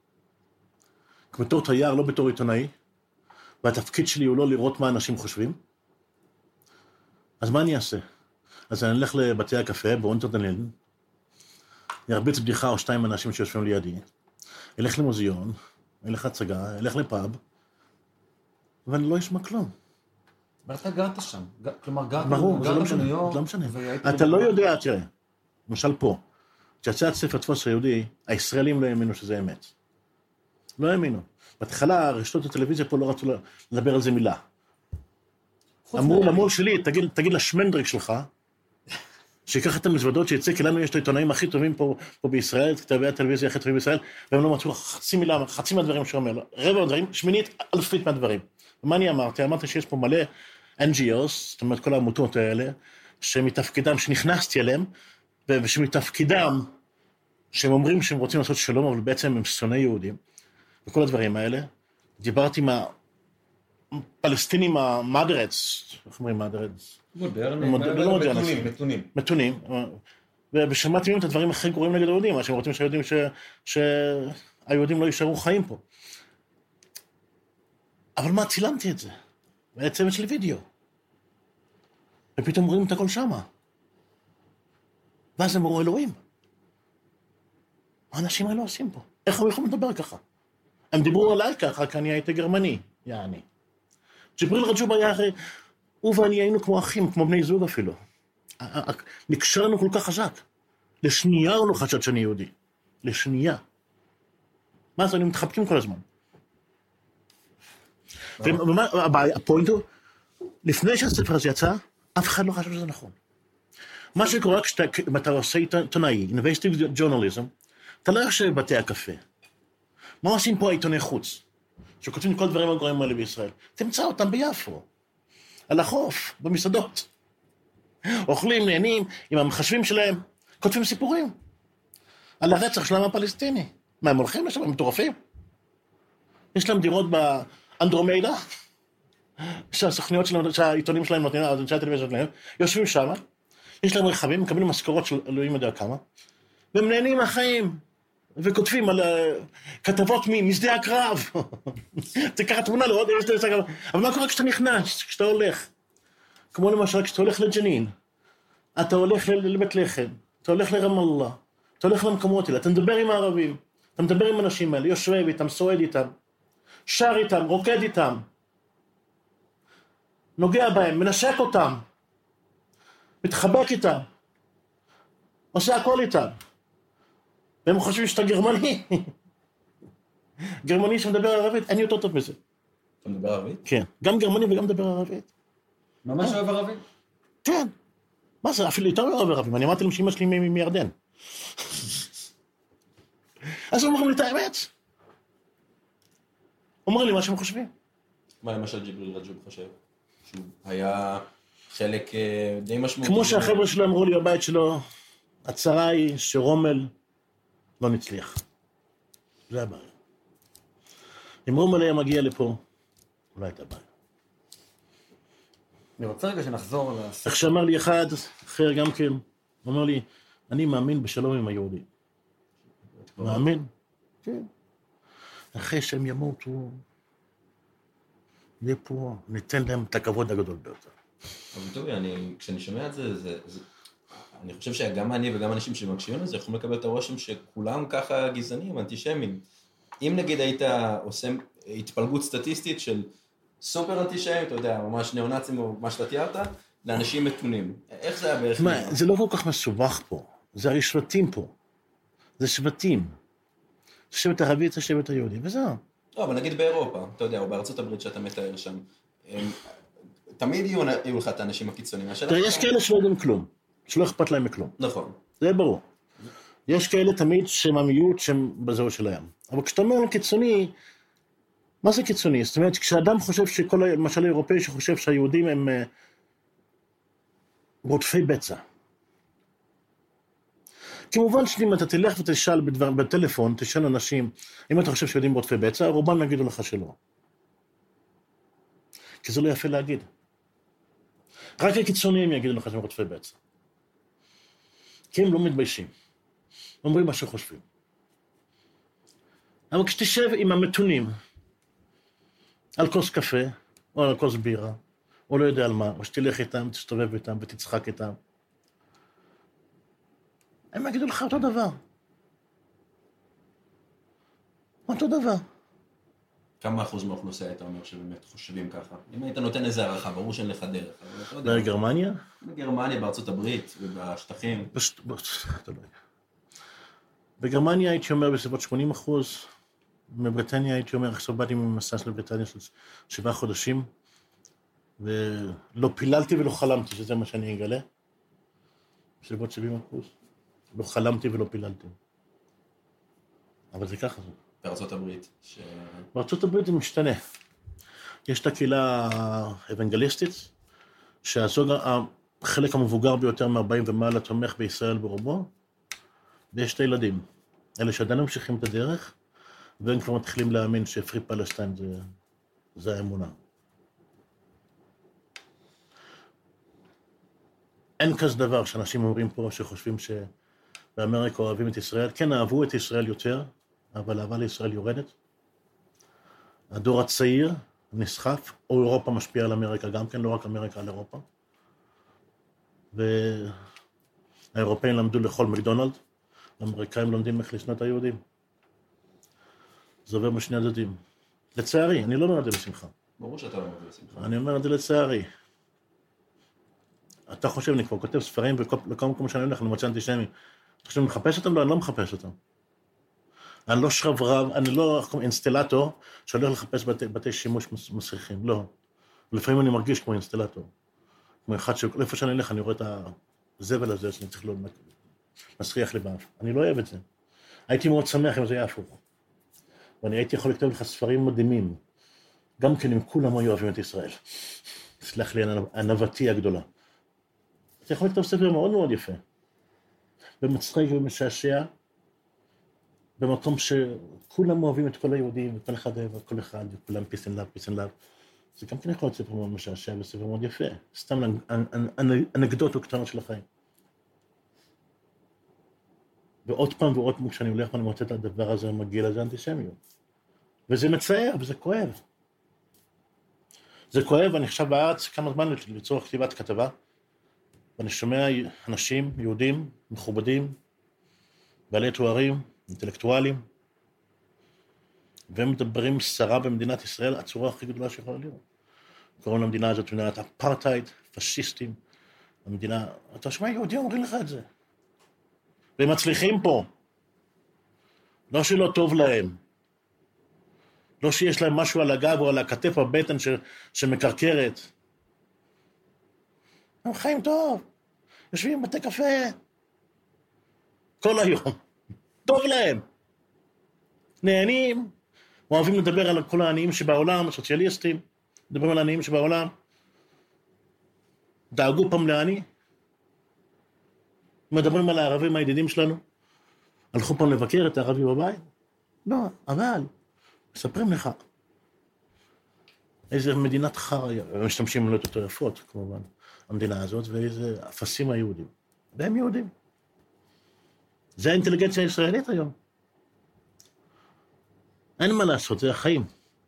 Speaker 3: בתור תייר, לא בתור עיתונאי, והתפקיד שלי הוא לא לראות מה אנשים חושבים, אז מה אני אעשה? אז אני אלך לבתי הקפה, באונטרדנלן, ירביץ בדיחה או שתיים אנשים שיושבים לידי, אלך למוזיאון, אלך הצגה, אלך לפאב, ואני לא אשמע כלום.
Speaker 4: אבל אתה גרת שם, כלומר גרת
Speaker 3: בניו יורק. לא משנה, אתה לא יודע, תראה, למשל פה, כשיצא את ספר תפוס היהודי, הישראלים לא האמינו שזה אמת. לא האמינו. בהתחלה, רשתות הטלוויזיה פה לא רצו לדבר על זה מילה. אמרו למור שלי, תגיד לשמנדריק שלך, שיקח את המזוודות שיצא, כי לנו יש את העיתונאים הכי טובים פה, פה בישראל, כתבי הטלוויזיה הכי טובים בישראל, והם לא מצאו חצי מילה, חצי מהדברים שהוא אומר, רבע מהדברים, שמינית אלפית מהדברים. ומה אני אמרתי? אמרתי שיש פה מלא אן ג'י אוס, זאת אומרת כל העמותות האלה, שמתפקידם, שנכנסתי אליהם, ושמתפקידם, שהם אומרים שהם רוצים לעשות שלום, אבל בעצם הם שונאי יהודים, וכל הדברים האלה. דיברתי עם הפלסטינים המאדרץ, איך אומרים מאדרץ?
Speaker 4: מודרניים, מתונים, מתונים.
Speaker 3: מתונים, ושמעתי מהם את הדברים הכי גרועים נגד היהודים, מה שהם רוצים שהיהודים, שהיהודים לא יישארו חיים פה. אבל מה, צילמתי את זה? בעצם יש לי וידאו. ופתאום רואים את הכל שמה. ואז הם אמרו, אלוהים. מה האנשים האלה עושים פה? איך הם יכולים לדבר ככה? הם דיברו עליי ככה, כי אני הייתי גרמני, יעני. ג'יבריל רג'וב היה, הוא ואני היינו כמו אחים, כמו בני זוג אפילו. נקשרנו כל כך חזק. לשנייה הוא לא חשד שאני יהודי. לשנייה. מה זה, אני מתחבקים כל הזמן. והפוינט הוא, לפני שהספר הזה יצא, אף אחד לא חשב שזה נכון. מה שקורה כשאתה עושה עיתונאי, investigative journalism, אתה לא יושב בבתי הקפה. מה עושים פה העיתוני חוץ? שכותבים כל דברים הגרועים האלה בישראל. תמצא אותם ביפו, על החוף, במסעדות. אוכלים, נהנים, עם המחשבים שלהם, כותבים סיפורים. על הרצח שלהם הפלסטיני. מה, הם הולכים לשם? הם מטורפים? יש להם דירות באנדרומדה, שהסוכניות שלהם, שהעיתונים שלהם נותנים, אנשי הטלוויזיה שלהם, יושבים שם, יש להם רכבים, מקבלים משכורות של אלוהים יודע כמה, והם נהנים מהחיים, וכותבים על כתבות משדה הקרב. תיקח תמונה לעוד, אבל מה קורה כשאתה נכנס, כשאתה הולך? כמו למשל, כשאתה הולך לג'נין, אתה הולך לבית לחם, אתה הולך לרמאללה, אתה הולך למקומות האלה, אתה מדבר עם הערבים, אתה מדבר עם אנשים האלה, יושב איתם, סועד איתם, שר איתם, רוקד איתם, נוגע בהם, מנשק אותם, מתחבק איתם, עושה הכל איתם. והם חושבים שאתה גרמני. גרמני שמדבר ערבית, אין יותר טוב מזה.
Speaker 5: אתה מדבר ערבית?
Speaker 3: כן, גם גרמני וגם מדבר ערבית.
Speaker 4: ממש אוהב ערבית?
Speaker 3: כן. מה זה, אפילו יותר לא אוהב ערבים. אני אמרתי להם שאמא שלי מירדן. אז הם אומרים לי את האמת. אומרים לי מה שהם חושבים.
Speaker 5: מה למשל ג'יבריל רג'וב חושב? שהוא היה חלק די משמעותי.
Speaker 3: כמו שהחבר'ה שלו אמרו לי בבית שלו, הצרה היא שרומל לא נצליח. זה הבעיה. אם רומל היה מגיע לפה, אולי הייתה בעיה.
Speaker 4: אני רוצה רגע שנחזור לספר.
Speaker 3: איך שאמר לי אחד, אחר גם כן, הוא אומר לי, אני מאמין בשלום עם היהודים. מאמין? כן. אחרי שהם ימותו, נהיה פה, ניתן להם את הכבוד הגדול ביותר.
Speaker 5: אבל טובי, אני, כשאני שומע את זה, זה, זה, אני חושב שגם אני וגם אנשים שמקשיבים לזה, יכולים לקבל את הרושם שכולם ככה גזענים, אנטישמים. אם נגיד היית עושה התפלגות סטטיסטית של סופר אנטישמים, אתה יודע, ממש ניאו-נאצים או מה שאתה תיארת, לאנשים מתונים. איך זה היה בערך?
Speaker 3: תשמע, זה לא כל כך מסובך פה. זה הרי שבטים פה. זה שבטים. זה שבט ערבי, זה שבט היהודי, וזהו.
Speaker 5: לא, אבל נגיד באירופה, אתה יודע, או בארצות הברית שאתה מתאר שם, הם, תמיד יהיו, יהיו לך את האנשים הקיצוניים.
Speaker 3: תראה, יש כאלה שלא יודעים כלום, שלא אכפת להם מכלום.
Speaker 5: נכון.
Speaker 3: זה ברור. יש כאלה תמיד שהם המיעוט שהם בזהו שלהם. אבל כשאתה אומר קיצוני, מה זה קיצוני? זאת אומרת, כשאדם חושב שכל, למשל האירופאי שחושב שהיהודים הם רודפי בצע. כמובן שאם אתה תלך ותשאל בדבר, בטלפון, תשאל אנשים, אם אתה חושב שיהודים רודפי בצע, רובם יגידו לך שלא. כי זה לא יפה להגיד. רק הקיצוניים יגידו לך שהם רודפי בצע. כי הם לא מתביישים. אומרים מה שחושבים. אבל כשתשב עם המתונים, על כוס קפה, או על כוס בירה, או לא יודע על מה, או שתלך איתם, תסתובב איתם ותצחק איתם, הם יגידו לך אותו דבר. אותו דבר.
Speaker 5: כמה אחוז מהאוכלוסייה אתה אומר שבאמת חושבים ככה? אם היית נותן איזה הערכה, ברור שאין לך דרך.
Speaker 3: בגרמניה?
Speaker 5: בגרמניה, בארצות הברית ובשטחים.
Speaker 3: בגרמניה הייתי אומר בסביבות שמונים אחוז, מבריטניה הייתי אומר, עכשיו באתי ממסע של בריטניה של שבעה חודשים, ולא פיללתי ולא חלמתי, שזה מה שאני אגלה. בסביבות שבעים אחוז. לא חלמתי ולא פיללתי. אבל זה ככה.
Speaker 5: בארצות הברית. ש...
Speaker 3: בארצות הברית זה משתנה. יש את הקהילה האוונגליסטית, שהזוג, החלק המבוגר ביותר מ-ארבעים ומעלה תומך בישראל ברובו, ויש שתי ילדים. אלה שעדיין ממשיכים את הדרך, והם כבר מתחילים להאמין שפרי פלסטיין זה, זה האמונה. אין כזה דבר שאנשים אומרים פה שחושבים שבאמריקה אוהבים את ישראל. כן, אהבו את ישראל יותר, אבל אהבה לישראל יורדת. הדור הצעיר נסחף, או אירופה משפיעה על אמריקה גם כן, לא רק אמריקה על אירופה. והאירופאים למדו לאכול מקדונלד, האמריקאים לומדים איך לשנוא את היהודים. זה עובר משני הצדדים. לצערי, אני לא אומר את זה בשמחה.
Speaker 5: ברור שאתה לא אומר את זה בשמחה.
Speaker 3: אני אומר את זה לצערי. אתה חושב, אני כבר כותב ספרים, ולכל מקום שאני הולך, אני מוצא אנטישמי. אתה חושב, אני מחפש אותם? לא, אני לא מחפש אותם. אני לא שרברב, אני לא אינסטלטור, שהולך לחפש בתי, בתי שימוש מסריחים, לא. לפעמים אני מרגיש כמו אינסטלטור. כמו אחד שאיפה שאני הולך, אני רואה את הזבל הזה, שאני צריך לא מסריח לי באף. אני לא אוהב את זה. הייתי מאוד שמח אם זה היה הפוך. ואני הייתי יכול לכתוב לך ספרים מדהימים, גם כן אם כולם היו אוהבים את ישראל. סלח לי, ענוותי הגדולה. אתה יכול לכתוב ספר מאוד מאוד יפה. ומצחיק ומשעשע, במקום שכולם אוהבים את כל היהודים, וכל אחד אוהב כל אחד, וכולם peace and love, peace and love. זה גם כן יכול להיות ספר מאוד משעשע וספר מאוד יפה. סתם אנקדוטות קטנות של החיים. ועוד פעם ועוד פעם כשאני הולך ואני מוצא את הדבר הזה, מגיע לזה אנטישמיות. וזה מצער, וזה כואב. זה כואב, אני חושב בארץ כמה זמן לצורך כתיבת כתבה, ואני שומע אנשים, יהודים, מכובדים, בעלי תוארים, אינטלקטואלים, והם מדברים שרה במדינת ישראל, הצורה הכי גדולה שיכולה להיות. קוראים למדינה הזאת מדינת אפרטהייד, פשיסטים, המדינה, אתה שומע, יהודים אומרים לך את זה. והם מצליחים פה. לא שלא טוב להם. לא שיש להם משהו על הגב או על הכתף או הבטן ש... שמקרקרת. הם חיים טוב. יושבים בתי קפה. כל היום. טוב להם. נהנים. אוהבים לדבר על כל העניים שבעולם, הסוציאליסטים. מדברים על העניים שבעולם. דאגו פעם לעני. מדברים על הערבים הידידים שלנו. הלכו פעם לבקר את הערבי בבית. לא, אבל מספרים לך. איזה מדינת חר, הם משתמשים במילות יותר יפות, כמובן, המדינה הזאת, ואיזה אפסים היהודים. והם יהודים. זה האינטליגנציה הישראלית היום. אין מה לעשות, זה החיים.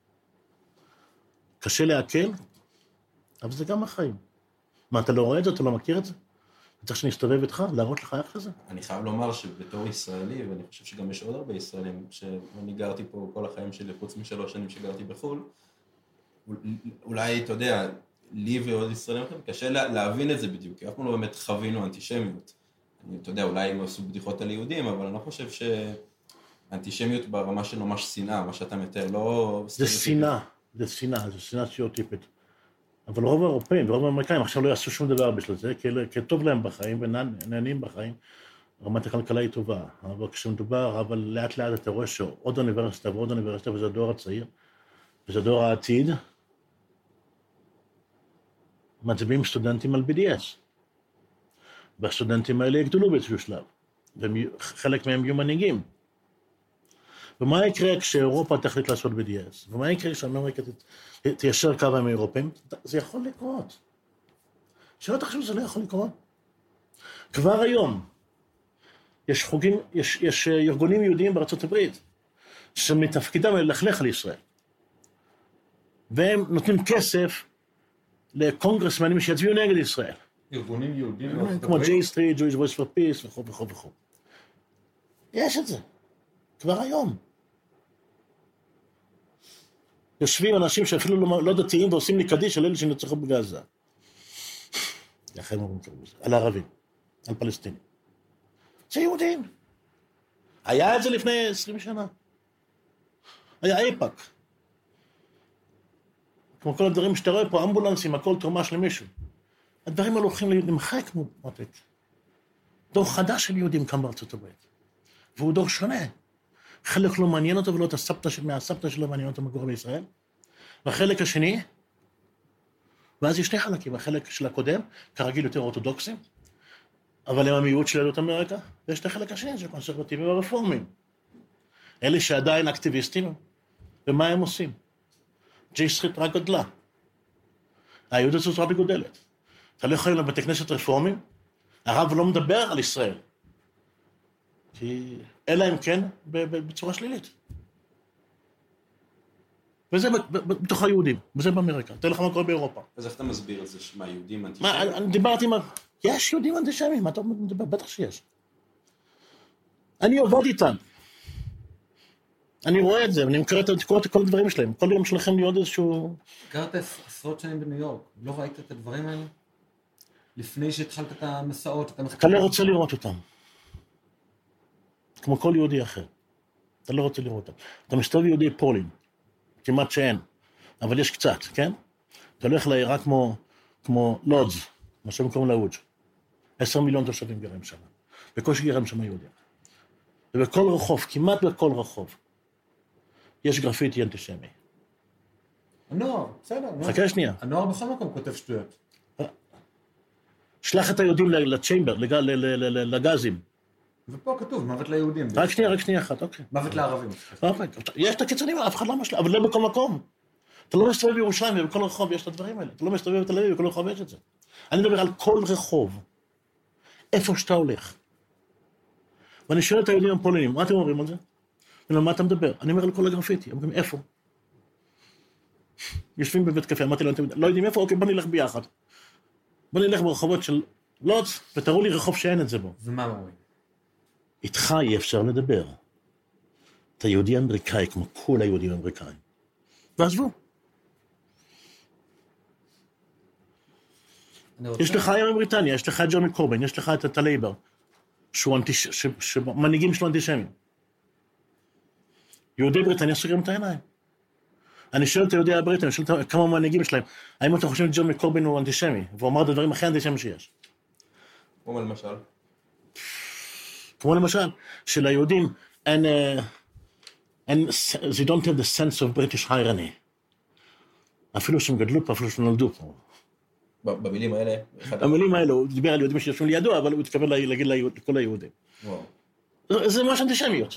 Speaker 3: קשה להקל, אבל זה גם החיים. מה, אתה לא רואה את זה? אתה לא מכיר את זה? אתה צריך שנסתובב איתך, להראות לך איך זה?
Speaker 5: אני חייב לומר שבתור ישראלי, ואני חושב שגם יש עוד הרבה ישראלים, שאני גרתי פה כל החיים שלי, חוץ משלוש שנים שגרתי בחול, אולי, אתה יודע, לי ועוד ישראלים אחרים, קשה להבין את זה בדיוק, כי אף פעם לא באמת חווינו אנטישמיות. אני, אתה יודע, אולי הם עשו בדיחות על יהודים, אבל אני לא חושב שאנטישמיות ברמה של ממש שנאה, מה שאתה מתאר, לא...
Speaker 3: זה שנאה, זה שנאה, זה שנאה סטריאוטיפית. אבל רוב האירופאים ורוב האמריקאים עכשיו לא יעשו שום דבר בשביל זה, כי טוב להם בחיים ונהנים בחיים. רמת הכלכלה היא טובה, אבל כשמדובר, אבל לאט לאט אתה רואה שעוד אוניברסיטה ועוד אוניברסיטה, וזה הדור הצעיר, וזה דור העתיד, מצביעים סטודנטים על בי די אס. והסטודנטים האלה יגדלו באיזשהו שלב, וחלק מהם יהיו מנהיגים. ומה יקרה כשאירופה תחליט לעשות בי די אס? ומה יקרה כשאמריקה תיישר קו עם האירופאים? זה יכול לקרות. שלא תחשוב שזה לא יכול לקרות. כבר היום יש חוגים, יש, יש ארגונים יהודיים בארצות הברית, שמתפקידם ללכלך על ישראל. והם נותנים כסף לקונגרסמנים שיצביעו נגד ישראל.
Speaker 4: ארגונים יהודים בארצות הברית?
Speaker 3: כמו ג'יי סטריט, Jewish Voice for Peace וכו' וכו' וכו'. יש את זה. כבר היום. יושבים אנשים שאפילו לא, לא דתיים ועושים לי קדיש על אלה שנרצחו בגזה. יחד אומרים כזה, על הערבים, על פלסטינים. זה יהודים. היה את זה לפני עשרים שנה. היה איפאק. כמו כל הדברים שאתה רואה פה, אמבולנסים, הכל תרומש למישהו. הדברים האלה הולכים למחק כמו מותק. דור חדש של יהודים כאן בארצות הברית. והוא דור שונה. חלק לא מעניין אותו ולא את הסבתא, מהסבתא שלו מעניין אותו מגור בישראל. והחלק השני, ואז יש שני חלקים, החלק של הקודם, כרגיל יותר אורתודוקסים, אבל הם המיעוט של יהדות אמריקה, ויש את החלק השני, של קונסרבטיבים והרפורמים. אלה שעדיין אקטיביסטים, ומה הם עושים? ג'יי סטריט רק גדלה. היהודית הזאת רק גודלת. אתה לא יכול לבתי כנסת רפורמים, הרב לא מדבר על ישראל. כי אלא אם כן בצורה שלילית. וזה בתוך היהודים, וזה באמריקה. תראה לך מה קורה באירופה.
Speaker 5: אז איך אתה מסביר את זה? מה, יהודים אנטישמים?
Speaker 3: מה, אני דיברתי עם... יש יהודים אנטישמים, מה אתה מדבר? בטח שיש. אני עובד איתם. אני רואה את זה, אני מקרא את כל הדברים שלהם. כל יום שלכם להיות איזשהו...
Speaker 4: הכרת עשרות שנים בניו יורק, לא ראית את הדברים האלה? לפני שהתחלת את המסעות, אתה מחכה...
Speaker 3: אתה לא רוצה לראות אותם. כמו כל יהודי אחר. אתה לא רוצה לראות אותם. אתה מסתובב יהודי פולין, כמעט שאין, אבל יש קצת, כן? אתה הולך לעירה כמו, כמו לודז, מה שמקום לאוג'. עשר מיליון תושבים גרים שם. בקושי גרים שם יהודים. ובכל רחוב, כמעט בכל רחוב, יש גרפיטי אנטישמי.
Speaker 4: הנוער, בסדר.
Speaker 3: חכה שנייה.
Speaker 4: הנוער בכל מקום כותב שטויות.
Speaker 3: שלח את היהודים לצ'יימבר, לגזים.
Speaker 4: ופה כתוב, מוות ליהודים.
Speaker 3: רק שנייה, רק שנייה אחת, אוקיי.
Speaker 4: מוות לערבים.
Speaker 3: יש את הקיצונים, אף אחד לא משלה, אבל לא בכל מקום. אתה לא מסתובב בירושלים, ובכל רחוב יש את הדברים האלה. אתה לא מסתובב בתל אביב, ובכל רחוב יש את זה. אני מדבר על כל רחוב. איפה שאתה הולך. ואני שואל את היהודים הפולנים, מה אתם אומרים על זה? אני אומר, מה אתה מדבר? אני אומר על כל הגרפיטי. הם אומרים, איפה? יושבים בבית קפה, אמרתי להם, לא יודעים איפה? אוקיי, בוא נלך ביחד. בוא נלך ברחובות של לודז, ותראו לי רחוב שאין את זה בו.
Speaker 4: ומה אומרים?
Speaker 3: איתך אי אפשר לדבר. אתה יהודי אמריקאי, כמו כל היהודים האמריקאים. ועזבו. יש לך היום בבריטניה, יש לך את ג'רמי קורבין, יש לך את הלייבר, שמנהיגים שלו אנטישמים. יהודי בריטניה סוגרים את העיניים. אני שואל את היהודי הבריטניה, אני שואל כמה מנהיגים שלהם, האם אתם חושבים שג'רמי קורבין הוא אנטישמי? והוא אמר את הדברים הכי אנטישמיים שיש.
Speaker 5: כמו למשל?
Speaker 3: כמו למשל, שליהודים אין, אין, they don't have the sense of British irony. אפילו שהם גדלו פה, אפילו שהם נולדו פה.
Speaker 5: במילים האלה?
Speaker 3: המילים האלה, הוא דיבר על יהודים שיושבים לידו, אבל הוא התכוון להגיד לכל היהודים. זה ממש אנטישמיות.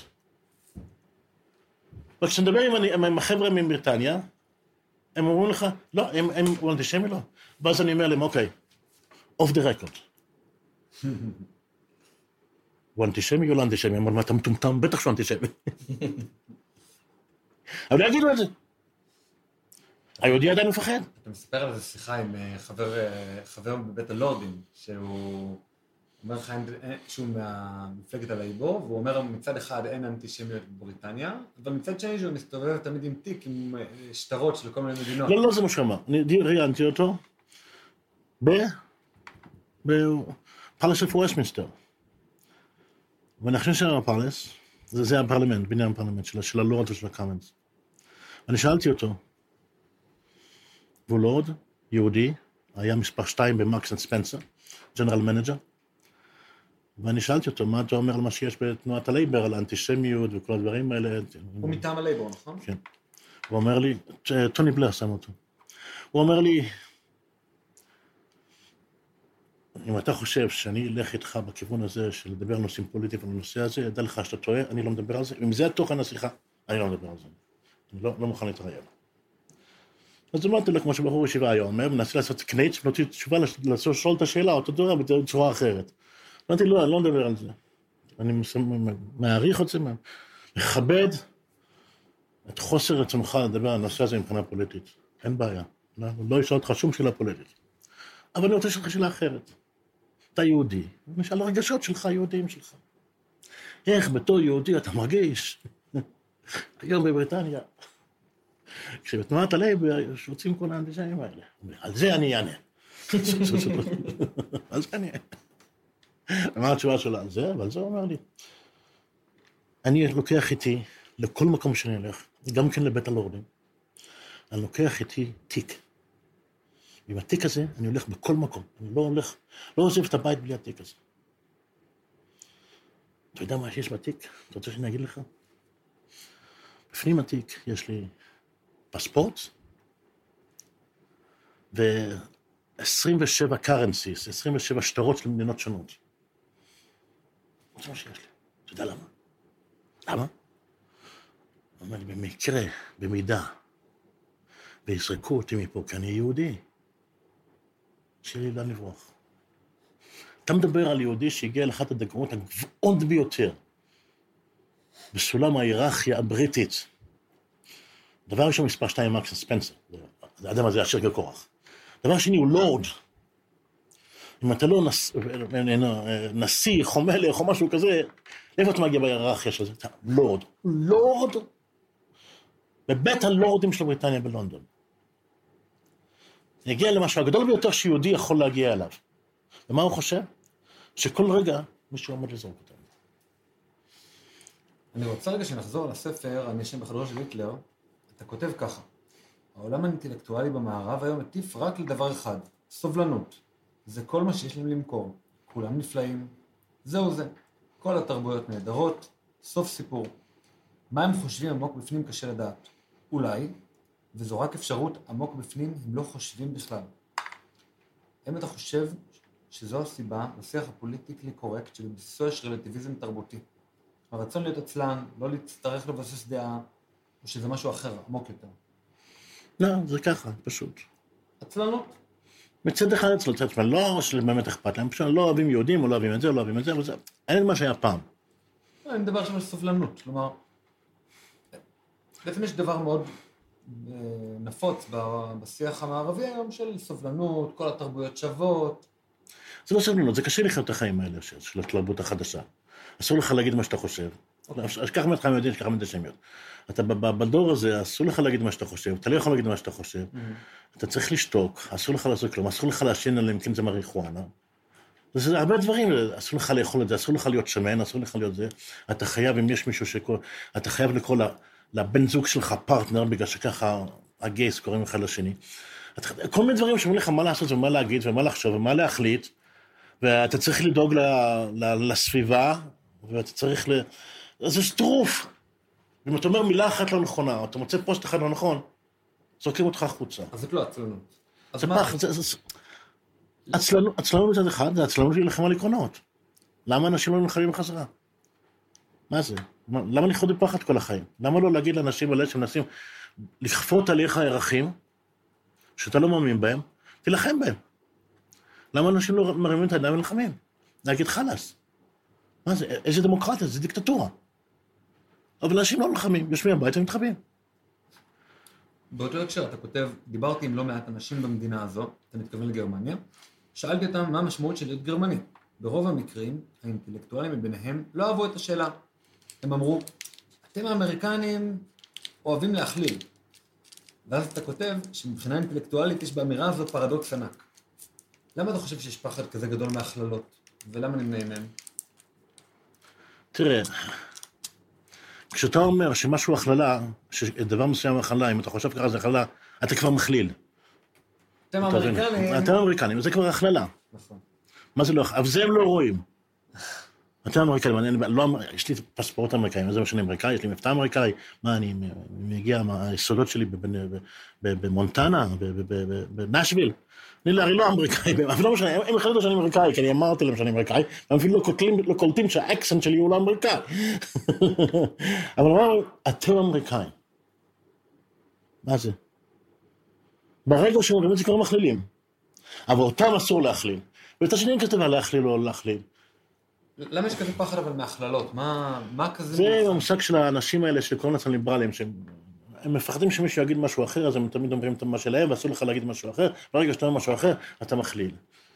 Speaker 3: וכשנדבר עם החבר'ה מבריטניה, הם אומרים לך, לא, הוא אנטישמי לא. ואז אני אומר להם, אוקיי, off the record. הוא אנטישמי או לא אנטישמי? אמר, מה אתה מטומטם? בטח שהוא אנטישמי. אבל לא יגידו את זה. היהודי עדיין מפחד.
Speaker 4: אתה מספר על זה שיחה עם חבר בבית הלורדים, שהוא אומר לך שהוא מהמפלגת הלייבור, והוא אומר מצד אחד אין אנטישמיות בבריטניה, אבל מצד שני שהוא מסתובב תמיד עם תיק, עם שטרות של כל מיני מדינות.
Speaker 3: לא, לא, זה מה שאמר. אני ראיינתי אותו בפלאס של ווסטמינסטר. ואני חושב שהפלאס, זה הפרלמנט, בניין הפרלמנט של הלורד ושל הקומנס. אני שאלתי אותו, והוא לורד, יהודי, היה מספר שתיים במרקס אנד ספנסר, ג'נרל מנג'ר, ואני שאלתי אותו, מה אתה אומר על מה שיש בתנועת הלייבר, על האנטישמיות וכל הדברים האלה?
Speaker 4: הוא מטעם הלייבר, נכון?
Speaker 3: כן. הוא אומר לי, טוני בלר שם אותו, הוא אומר לי, אם אתה חושב שאני אלך איתך בכיוון הזה של לדבר על נושאים פוליטיים על הנושא הזה, ידע לך שאתה טועה, אני לא מדבר על זה, אם זה התוכן השיחה, אני לא מדבר על זה. אני לא, לא מוכן להתראיין. אז אמרתי לו, כמו שבחור ישיבה היום, מנסה לעשות קנייץ' ונוציא תשובה לשאול את השאלה, אותו דבר בצורה אחרת. אמרתי, לא, אני לא מדבר על זה. אני מעריך את זה, מכבד את חוסר רצונך לדבר על הנושא הזה מבחינה פוליטית. אין בעיה. לא ישאל אותך שום שאלה פוליטית. אבל אני רוצה שלך שאלה אחרת. אתה יהודי, משאל הרגשות שלך, יהודיים שלך. איך בתור יהודי אתה מרגיש? היום בבריטניה, כשבתנועת הלייבר שרוצים כל האנטישמים האלה. על זה אני אענה. על זה אני אענה. מה התשובה שלה על זה? אבל זה אומר לי. אני לוקח איתי לכל מקום שאני הולך, גם כן לבית הלורדים. אני לוקח איתי תיק. ועם התיק הזה אני הולך בכל מקום. אני לא הולך, לא עוזב את הבית בלי התיק הזה. אתה יודע מה שיש בתיק? אתה רוצה שאני אגיד לך? בפנים התיק יש לי פספורט, עשרים ושבע currencies, עשרים ושבע שטרות של מדינות שונות. זה מה שיש לי. אתה יודע למה? למה? הוא אומר לי, במקרה, במידה, ויזרקו אותי מפה, כי אני יהודי, שיהיה לי לאן לברוח. אתה מדבר על יהודי שהגיע לאחת הדגמות הגבוהות ביותר, בסולם ההיררכיה הבריטית. דבר ראשון, מספר שתיים, מרקס ספנסר. האדם הזה עשיר כקורח. דבר שני הוא לורד. אם אתה לא נס... נשיא, חומלך או משהו כזה, איפה אתה מגיע בהיררכיה של זה? אתה לורד. לורד? בבית הלורדים של בריטניה בלונדון. זה הגיע למשהו הגדול ביותר שיהודי יכול להגיע אליו. ומה הוא חושב? שכל רגע מישהו עומד לזרוק אותנו.
Speaker 4: אני רוצה רגע שנחזור לספר, אני ישן בחדרו של היטלר, אתה כותב ככה, העולם האינטלקטואלי במערב היום מטיף רק לדבר אחד, סובלנות. זה כל מה שיש להם למכור. כולם נפלאים. זהו זה. כל התרבויות נהדרות, סוף סיפור. מה הם חושבים עמוק בפנים קשה לדעת. אולי, וזו רק אפשרות עמוק בפנים, הם לא חושבים בכלל. אם אתה חושב שזו הסיבה לשיח הפוליטיקלי קורקט שבבסיסו יש רלטיביזם תרבותי. הרצון להיות עצלן, לא להצטרך לבסס דעה, או שזה משהו אחר, עמוק יותר.
Speaker 3: לא, זה ככה, פשוט.
Speaker 4: עצלנות?
Speaker 3: מצד אחד עצלות, זאת אומרת, לא שבאמת אכפת להם, פשוט לא אוהבים יהודים, או לא אוהבים את זה, או לא אוהבים את זה, וזה, אין מה שהיה פעם.
Speaker 4: אני מדבר שם על סובלנות, כלומר, בעצם יש דבר מאוד נפוץ בשיח המערבי היום של סובלנות, כל התרבויות שוות.
Speaker 3: זה לא סובלנות, זה קשה לחיות את החיים האלה של התרבות החדשה. אסור לך להגיד מה שאתה חושב. אשכח ממך יודעים, אשכח מדשמיות. אתה בדור הזה, אסור לך להגיד מה שאתה חושב, אתה לא יכול להגיד מה שאתה חושב, אתה צריך לשתוק, אסור לך לעשות כלום, אסור לך להשין עליהם, כי זה מריחואנה. זה הרבה דברים, אסור לך לאכול את זה, אסור לך להיות שמן, אסור לך להיות זה. אתה חייב, אם יש מישהו שכל, אתה חייב לקרוא לבן זוג שלך פרטנר, בגלל שככה הגייס קוראים אחד לשני. כל מיני דברים שאומרים לך מה לעשות ומה להגיד ומה לחשוב ומה להחליט, ואתה צריך לדאוג לסביבה, ואתה צריך ל... זה שטרוף. אם אתה אומר מילה אחת לא נכונה, או אתה מוצא פוסט אחד לא נכון, זורקים אותך החוצה.
Speaker 4: אז זה לא עצלנות.
Speaker 3: זה פח, עצלנות מצד אחד, זה עצלנות להילחם על עקרונות. למה אנשים לא נלחמים בחזרה? מה זה? למה לחיות בפחד כל החיים? למה לא להגיד לאנשים האלה שמנסים לכפות עליך ערכים, שאתה לא מאמין בהם, תילחם בהם. למה אנשים לא מרימים את הידיים ולחמים? להגיד חלאס. מה זה? איזה דמוקרטיה? זה דיקטטורה. אבל אנשים לא נלחמים, יושבים הבית ומתחבאים.
Speaker 4: באותו הקשר אתה כותב, דיברתי עם לא מעט אנשים במדינה הזו, אתה מתכוון לגרמניה, שאלתי אותם מה המשמעות של להיות גרמני. ברוב המקרים, האינטלקטואלים מביניהם לא אהבו את השאלה. הם אמרו, אתם האמריקנים אוהבים להכליל. ואז אתה כותב שמבחינה אינטלקטואלית יש באמירה הזו פרדוקס ענק. למה אתה חושב שיש פחד כזה גדול מהכללות? ולמה נמנעים מהם?
Speaker 3: תראה, כשאתה אומר שמשהו הכללה, שדבר מסוים הכללה, אם אתה חושב ככה זה הכללה, אתה כבר מכליל.
Speaker 4: אתם האמריקנים...
Speaker 3: אתם האמריקנים, זה כבר הכללה.
Speaker 4: נכון.
Speaker 3: מה זה לא, אבל זה הם לא רואים. אתם האמריקנים, יש לי פספורט אמריקאי, זה מה שאני אמריקאי, יש לי מבטא אמריקאי, מה אני מגיע מהיסודות שלי במונטנה, בנשוויל. אני הרי לא אמריקאי, אבל לא משנה, הם החליטו שאני אמריקאי, כי אני אמרתי להם שאני אמריקאי, והם אפילו לא קולטים שהאקסנט שלי הוא לא אמריקאי. אבל אמרנו, אתם אמריקאים. מה זה? ברגע שאומרים את זה כבר מכלילים. אבל אותם אסור להכליל. ואת השני כתבה להכליל או לא להכליל.
Speaker 4: למה יש כזה פחד אבל מהכללות? מה כזה...
Speaker 3: זה המושג של האנשים האלה שקוראים לעצמם ליברלים, שהם מפחדים שמישהו יגיד משהו אחר, אז הם תמיד אומרים את מה שלהם, ואסור לך להגיד משהו אחר, ברגע שאתה אומר משהו אחר, אתה מכליל.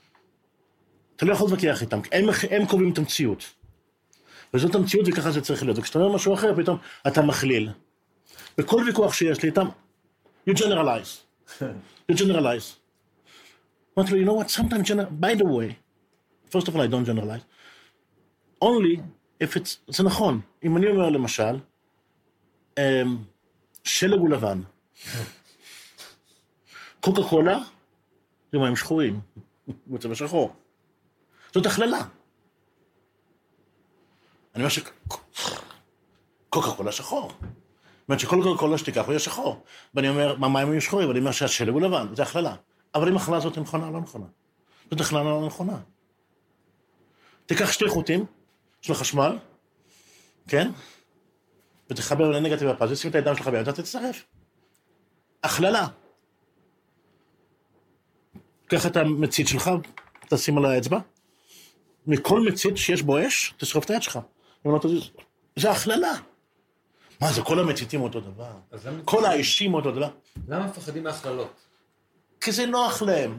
Speaker 3: אתה לא יכול להתווכח איתם, הם, הם קובעים את המציאות. וזאת המציאות וככה זה צריך להיות. וכשאתה אומר משהו אחר, פתאום אתה מכליל. בכל ויכוח שיש לי איתם, you generalize. you generalize. אמרתי לו, you know what, sometimes, by the way, first of all, I don't generalize, only if it's, זה נכון, אם אני אומר למשל, שלג הוא לבן, קוקה קולה, זה מים שחורים, בצבע שחור, זאת הכללה. אני אומר שקוקה קולה שחור, זאת אומרת שכל קוקה קולה שתיקח הוא יהיה שחור, ואני אומר, מה מים יהיו שחורים, ואני אומר שהשלג הוא לבן, זה הכללה. אבל אם החלה הזאת נכונה או לא נכונה. זאת החלה לא נכונה. תיקח שתי חוטים של החשמל, כן? ותחבר לנגטיב והפוזיטיב, שים את הידיים שלך ביד, אתה תצטרף. הכללה. קח את המצית שלך, תשים על האצבע, מכל מצית שיש בו אש, תשרוף את היד שלך. זה הכללה. מה, זה כל המציתים אותו דבר? כל האישים אותו דבר?
Speaker 4: למה מפחדים מהכללות?
Speaker 3: כי זה נוח להם.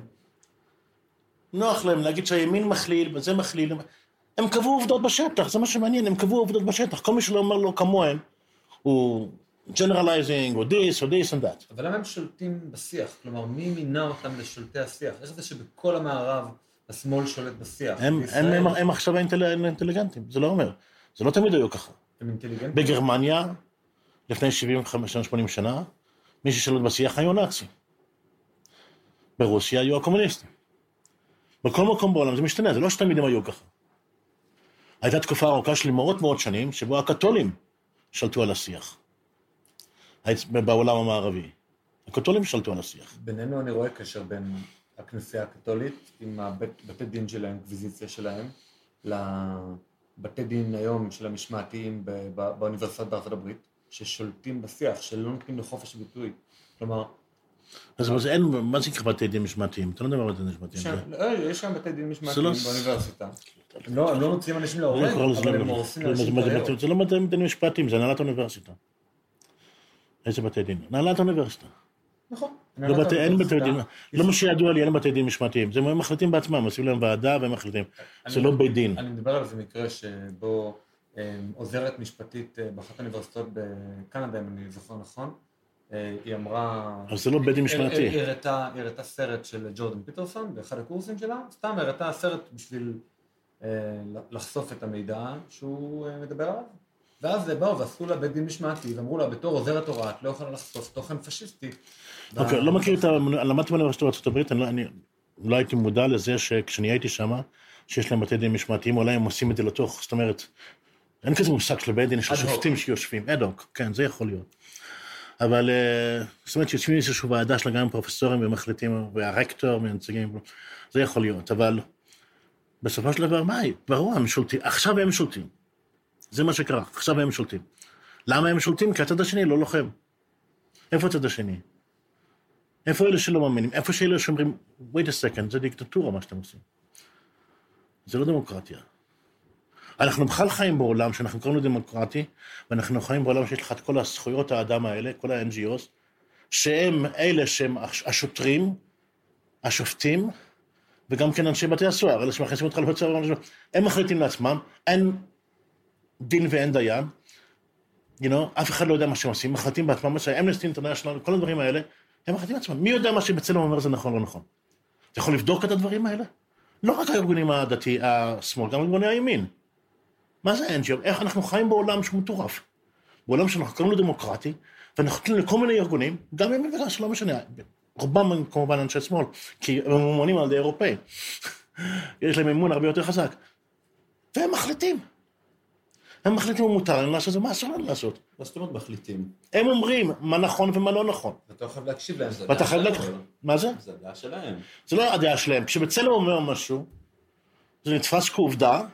Speaker 3: נוח להם להגיד שהימין מכליל, וזה מכליל. הם קבעו עובדות בשטח, זה מה שמעניין, הם קבעו עובדות בשטח. כל מי שלא אומר לו כמוהם, הוא generalizing, או this, או this and that.
Speaker 4: אבל למה הם שולטים בשיח? כלומר, מי מינה אותם לשולטי השיח? איך זה שבכל המערב השמאל שולט בשיח?
Speaker 3: הם, הם, הם, הם עכשיו האינטליגנטים, זה לא אומר. זה לא תמיד היו ככה.
Speaker 4: הם אינטליגנטים?
Speaker 3: בגרמניה, לפני שבעים וחמש שמונים שנה, מי ששולט בשיח היו נאצי. ברוסיה היו הקומוניסטים. בכל מקום בעולם זה משתנה, זה לא שתמיד הם היו ככה. הייתה תקופה ארוכה של מאות מאות שנים, שבו הקתולים שלטו על השיח. בעולם המערבי. הקתולים שלטו על השיח.
Speaker 4: בינינו אני רואה קשר בין הכנסייה הקתולית, עם הבתי דין של האינקוויזיציה שלהם, לבתי דין היום של המשמעתיים באוניברסיטת בארצות הברית, ששולטים בשיח, שלא נותנים לחופש ביטוי. כלומר,
Speaker 3: אז אין, מה זה יקרה בתי דין משמעתיים? אתה לא יודע מה בתי דין משמעתיים.
Speaker 4: יש שם בתי דין משמעתיים באוניברסיטה. הם לא נוצאים אנשים להורג, אבל הם הורסים אנשים כאלה.
Speaker 3: זה לא בתי דין משפטיים, זה הנהלת האוניברסיטה. איזה בתי דין? הנהלת האוניברסיטה.
Speaker 4: נכון.
Speaker 3: אין בתי דין, לא מה שידוע לי, אין בתי דין משמעתיים. זה הם מחליטים בעצמם, עושים להם ועדה והם מחליטים. זה לא בית דין.
Speaker 4: אני מדבר על זה מקרה שבו עוזרת משפטית באחת האוניברסיטאות בקנדה, אם אני זוכר נכון, היא אמרה...
Speaker 3: אבל זה לא בית דין משמעתי.
Speaker 4: היא הראתה סרט של ג'ורדן פיטרסון באחד הקורסים שלה, סתם הראתה סרט בשביל לחשוף את המידע שהוא מדבר עליו. ואז באו ועשו לה בית דין משמעתי, ואמרו לה, בתור עוזרת הוראה, את לא יכולה לחשוף תוכן פשיסטי.
Speaker 3: אוקיי, לא מכיר את ה... למדתי באוניברסיטת ארצות הברית, אני לא הייתי מודע לזה שכשאני הייתי שמה, שיש להם בתי דין משמעתיים, אולי הם עושים את זה לתוך, זאת אומרת, אין כזה מושג של בית דין, יש שופטים שיושבים, אד-הוק, כן, זה יכול להיות. אבל, זאת אומרת, שיושבים איזושהי ועדה שלה גם פרופסורים ומחליטים, והרקטור, מהנציגים, זה יכול להיות, אבל בסופו של דבר, מה היא? ברור, הם שולטים, עכשיו הם שולטים. זה מה שקרה, עכשיו הם שולטים. למה הם שולטים? כי הצד השני לא לוחם. איפה הצד השני? איפה אלה שלא מאמינים? איפה שאלה שאומרים, wait a second, זה דיקטטורה מה שאתם עושים. זה לא דמוקרטיה. אנחנו בכלל חיים בעולם שאנחנו קוראים לו דמוקרטי, ואנחנו חיים בעולם שיש לך את כל הזכויות האדם האלה, כל ה-אן ג'י או'ס, שהם אלה שהם השוטרים, השופטים, וגם כן אנשי בתי הסוהר, אלה שמכניסים אותך לבית סוהר, הם מחליטים לעצמם, אין דין ואין דיין, you know, אף אחד לא יודע מה שהם עושים, מחליטים בעצמם, אמנסטי אינטרנשיונל, כל הדברים האלה, הם מחליטים בעצמם. מי יודע מה שבצלם אומר זה נכון או לא נכון? אתה יכול לבדוק את הדברים האלה? לא רק הארגונים הדתי, השמאל, גם ארגוני הימין. מה זה אן ג'י או? איך אנחנו חיים בעולם שהוא מטורף? בעולם שאנחנו קוראים לו דמוקרטי, ואנחנו נותנים לכל מיני ארגונים, גם ימין וגם שלא משנה, רובם כמובן אנשי שמאל, כי הם ממונים על ידי אירופאים. יש להם אמון הרבה יותר חזק. והם מחליטים. הם מחליטים מה מותר להם לעשות, ומה אסור להם לעשות.
Speaker 5: מה זאת אומרת מחליטים?
Speaker 3: הם אומרים מה נכון ומה לא נכון.
Speaker 5: ואתה חייב להקשיב להם, זה
Speaker 3: הדעה שלהם. מה זה?
Speaker 5: זה הדעה שלהם.
Speaker 3: זה לא הדעה שלהם. כשבצלם אומר משהו, זה נתפס כעובדה,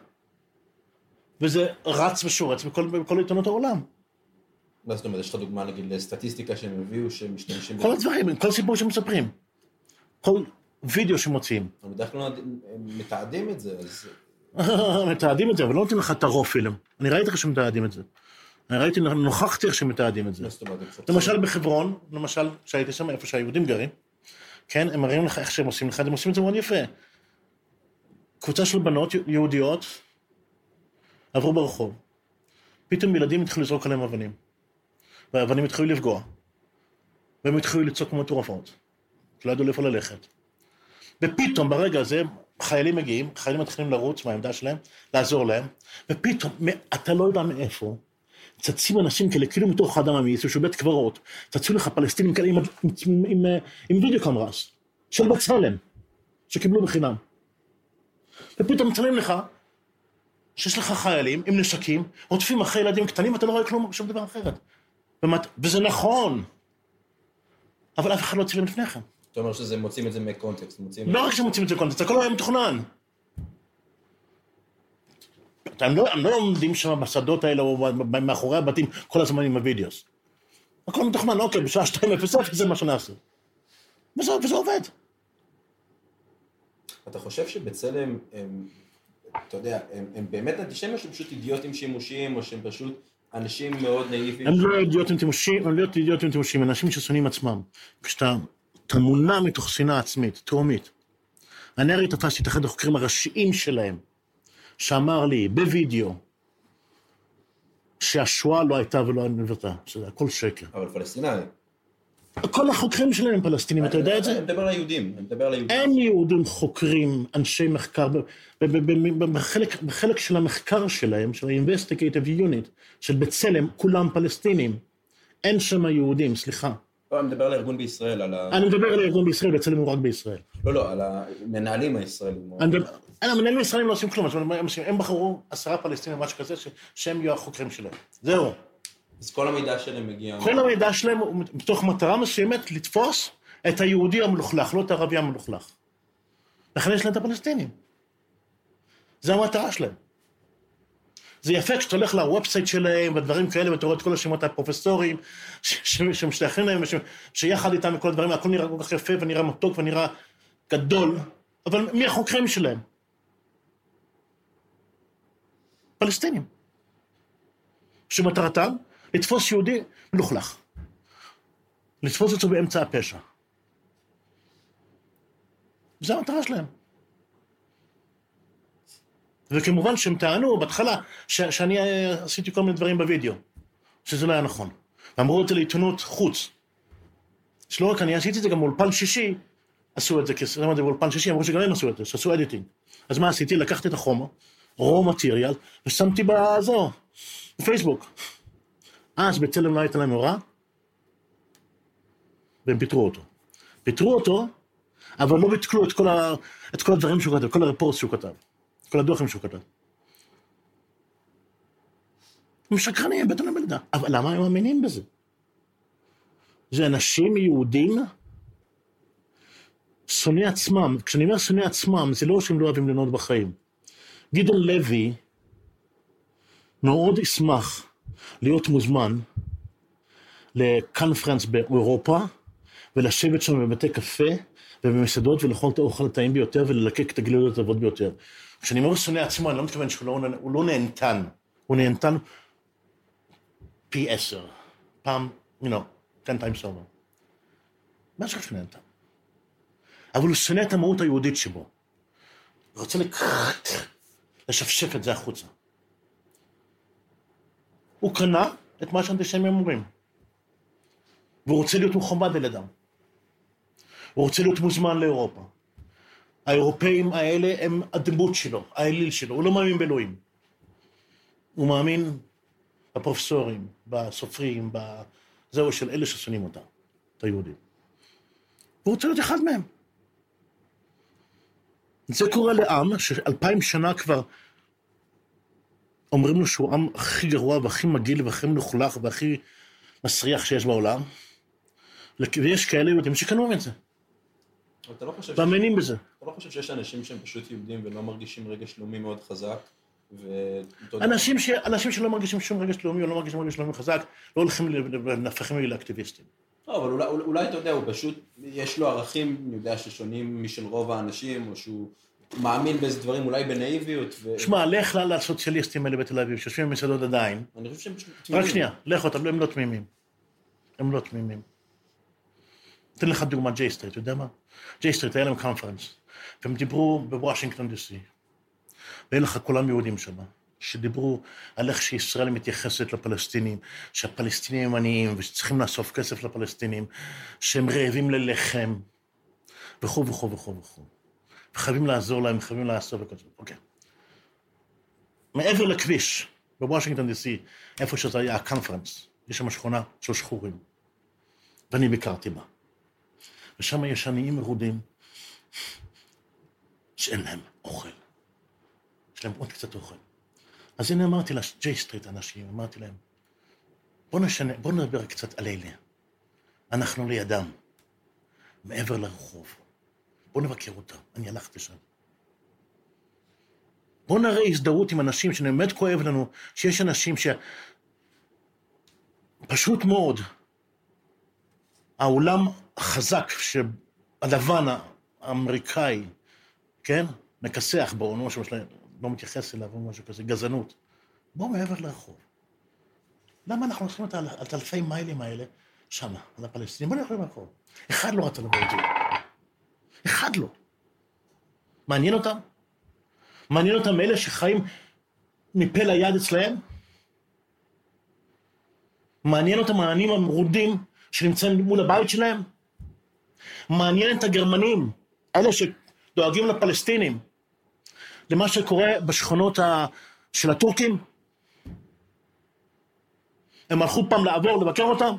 Speaker 3: וזה רץ ושורץ בכל, בכל עיתונות העולם.
Speaker 5: מה זאת אומרת? יש לך דוגמה, נגיד, לסטטיסטיקה שהם הביאו, שהם משתמשים...
Speaker 3: כל הדברים, כל סיפור שמספרים. כל וידאו שמוצאים.
Speaker 5: אבל בדרך כלל הם מתעדים את זה, אז...
Speaker 3: מתעדים את זה, אבל לא נותנים לך את הרוב פילם. אני ראיתי איך שמתעדים את זה. אני ראיתי, נוכחתי איך שמתעדים את זה. למשל בחברון, למשל, שהייתי שם, איפה שהיהודים גרים, כן, הם מראים לך איך שהם עושים לך, הם עושים את זה מאוד יפה. קבוצה של בנות יהודיות עברו ברחוב. פתאום ילדים התחילו לזרוק עליהם אבנים. והאבנים התחילו לפגוע. והם התחילו לצעוק כמו מטורפות. לא ידעו לאיפה ללכת. ופתאום ברגע הזה, חיילים מגיעים, חיילים מתחילים לרוץ מהעמדה שלהם, לעזור להם, ופתאום, אתה לא יודע מאיפה, צצים אנשים כאלה, כאילו מתוך האדם אמיץ, שהוא בית קברות, צצו לך פלסטינים כאלה עם, עם, עם, עם, עם וידאו קמרס, של בצלם, שקיבלו בחינם. ופתאום מצלמים לך, שיש לך חיילים עם נשקים, עוטפים אחרי ילדים קטנים, אתה לא רואה כלום, שום דבר אחרת. ומת... וזה נכון, אבל אף אחד לא צילם לפניכם.
Speaker 5: אתה אומר שזה מוצאים את זה מקונטקסט, מוצאים...
Speaker 3: לא רק שמוצאים את זה מקונטקסט, הכל היה מתוכנן. הם לא, הם לא עומדים שם בשדות האלה או מאחורי הבתים כל הזמן עם הווידאוס. הכל מתוכנן, אוקיי, בשעה שתיים אפס אפס זה מה שנעשה. וזה, וזה עובד.
Speaker 5: אתה חושב שבצלם, הם, אתה יודע, הם, הם באמת אנטישמים או שהם פשוט אידיוטים שימושיים, או שהם פשוט אנשים מאוד נאיביים?
Speaker 3: הם לא אידיוטים שימושיים, הם לא אידיוטים שימושיים, אנשים ששונאים עצמם. כשאתה תמונה מתוך שנאה עצמית, תאומית. אני הרי תפסתי את אחד החוקרים הראשיים שלהם, שאמר לי בווידאו, שהשואה לא הייתה ולא נבטה, שזה הכל שקר.
Speaker 5: אבל פלסטיני.
Speaker 3: כל החוקרים שלהם הם פלסטינים, אתה יודע את זה?
Speaker 5: אני מדבר על היהודים, אני מדבר על היהודים.
Speaker 3: אין יהודים חוקרים, אנשי מחקר, בחלק של המחקר שלהם, של ה-Investigative Unit, של בצלם, כולם פלסטינים. אין שם יהודים, סליחה.
Speaker 5: לא, אני מדבר על הארגון בישראל, על ה...
Speaker 3: אני מדבר על הארגון בישראל, בצלם הוא רק בישראל.
Speaker 5: לא, לא, על המנהלים הישראלים.
Speaker 3: המנהלים הישראלים לא עושים כלום, הם בחרו עשרה פלסטינים, משהו כזה, שהם יהיו החוקרים שלהם. זהו.
Speaker 5: אז כל המידע שלהם מגיע...
Speaker 3: כל המידע שלהם הוא בתוך מטרה מסוימת לתפוס את היהודי המלוכלך, לא את הערבי המלוכלך. לכן יש להם את הפלסטינים. זה המטרה שלהם. זה יפה כשאתה הולך לוובסייט שלהם ודברים כאלה, ואתה רואה את כל השמות הפרופסורים שמשתייכים להם, שיחד איתם וכל הדברים, הכל נראה כל כך יפה ונראה מתוק ונראה גדול, אבל מי החוקרים שלהם? פלסטינים. שמטרתם לתפוס יהודי מלוכלך. לתפוס אותו באמצע הפשע. זה המטרה שלהם. וכמובן שהם טענו בהתחלה ש- שאני עשיתי כל מיני דברים בווידאו, שזה לא היה נכון. ואמרו את זה לעיתונות חוץ. שלא רק אני עשיתי את זה, גם באולפן שישי עשו את זה, כי עשיתי את זה באולפן שישי, אמרו שגם הם עשו את זה, שעשו אדיטינג. אז מה עשיתי? לקחתי את החומר, רו מטריאל, ושמתי בזו, בפייסבוק. אז בצלם לא הייתה להם הוראה, והם פיתרו אותו. פיתרו אותו, אבל לא ביטלו את כל, ה... את כל הדברים שהוא כתב, כל הרפורט שהוא כתב, כל הדוחים שהוא כתב. הם שקרנים, בטח למלדה. אבל למה הם מאמינים בזה? זה אנשים יהודים, שונאי עצמם. כשאני אומר שונאי עצמם, זה לא שהם לא אוהבים לנהוג בחיים. גדעון לוי מאוד ישמח להיות מוזמן לקונפרנס באירופה, ולשבת שם בבתי קפה ובמסעדות ולאכול את האוכל הטעים ביותר וללקק את הגלילות הטובות ביותר. כשאני אומר שונא עצמו, אני לא מתכוון שהוא לא, הוא לא נהנתן, הוא נהנתן פי עשר, פעם, you know, ten times over. מה שקרה שהוא נהנתן? אבל הוא שונא את המהות היהודית שבו. הוא רוצה לקראת, לשפשף את זה החוצה. הוא קנה את מה שאנטישמים אומרים. והוא רוצה להיות מכובד על ידם. הוא רוצה להיות מוזמן לאירופה. האירופאים האלה הם הדמות שלו, האליל שלו. הוא לא מאמין באלוהים. הוא מאמין בפרופסורים, בסופרים, בזהו של אלה ששונאים אותם, את היהודים. הוא רוצה להיות אחד מהם. זה קורה לעם שאלפיים שנה כבר אומרים לו שהוא עם הכי גרוע והכי מגעיל והכי מלוכלך והכי מסריח שיש בעולם. ויש כאלה יהודים שקנו את זה. מאמינים בזה.
Speaker 5: אתה לא חושב שיש אנשים שהם פשוט יהודים ולא מרגישים רגש לאומי מאוד חזק?
Speaker 3: אנשים ש... אנשים שלא מרגישים שום רגש לאומי או לא מרגישים רגש לאומי חזק, לא הולכים ונהפכים לאקטיביסטים.
Speaker 5: לא, אבל אולי, אולי אתה יודע, הוא פשוט, יש לו ערכים, אני יודע, ששונים משל רוב האנשים, או שהוא מאמין באיזה דברים, אולי בנאיביות. ו...
Speaker 3: שמע, לך לה לסוציאליסטים האלה בתל אביב, שיושבים במסעדות עדיין.
Speaker 5: אני חושב שהם פשוט תמימים.
Speaker 3: רק שנייה, לך אותם, הם לא תמימים. הם לא תמימים. אתן לך דוגמה, ג'יי סטריט, אתה יודע מה? ג'יי סטריט, היה להם קונפרנס, והם דיברו בוושינגטון די סי, ואין לך כולם יהודים שם, שדיברו על איך שישראל מתייחסת לפלסטינים, שהפלסטינים הם עניים, ושצריכים לאסוף כסף לפלסטינים, שהם רעבים ללחם, וכו' וכו' וכו' וכו'. וחייבים לעזור להם, חייבים לעשות וכל זה, אוקיי. מעבר לכביש, בוושינגטון די סי, איפה שזה היה הקונפרנס, יש שם שכונה של שחורים, ואני ביקרתי בה. ושם יש עניים מרודים שאין להם אוכל. יש להם עוד קצת אוכל. אז הנה אמרתי לג'יי סטריט אנשים, אמרתי להם, בוא נשנה, בוא נדבר קצת על אלה. אנחנו לידם. מעבר לרחוב. בואו נבקר אותם, אני הלכתי שם. בואו נראה הזדהות עם אנשים שבאמת כואב לנו, שיש אנשים שפשוט מאוד, העולם החזק, שהלבן האמריקאי, כן? מכסח בו, משהו שלהם, לא מתייחס אליו או משהו כזה, גזענות. בואו מעבר לרחוב. למה אנחנו עושים את אלפי מיילים האלה שם, על הפלסטינים? בואו נלך לרחוב. אחד לא רצה לבוא איתי. אחד לא. מעניין אותם? מעניין אותם אלה שחיים מפה ליד אצלהם? מעניין אותם העניים המרודים שנמצאים מול הבית שלהם? מעניין את הגרמנים, אלה שדואגים לפלסטינים, למה שקורה בשכונות ה... של הטורקים? הם הלכו פעם לעבור, לבקר אותם?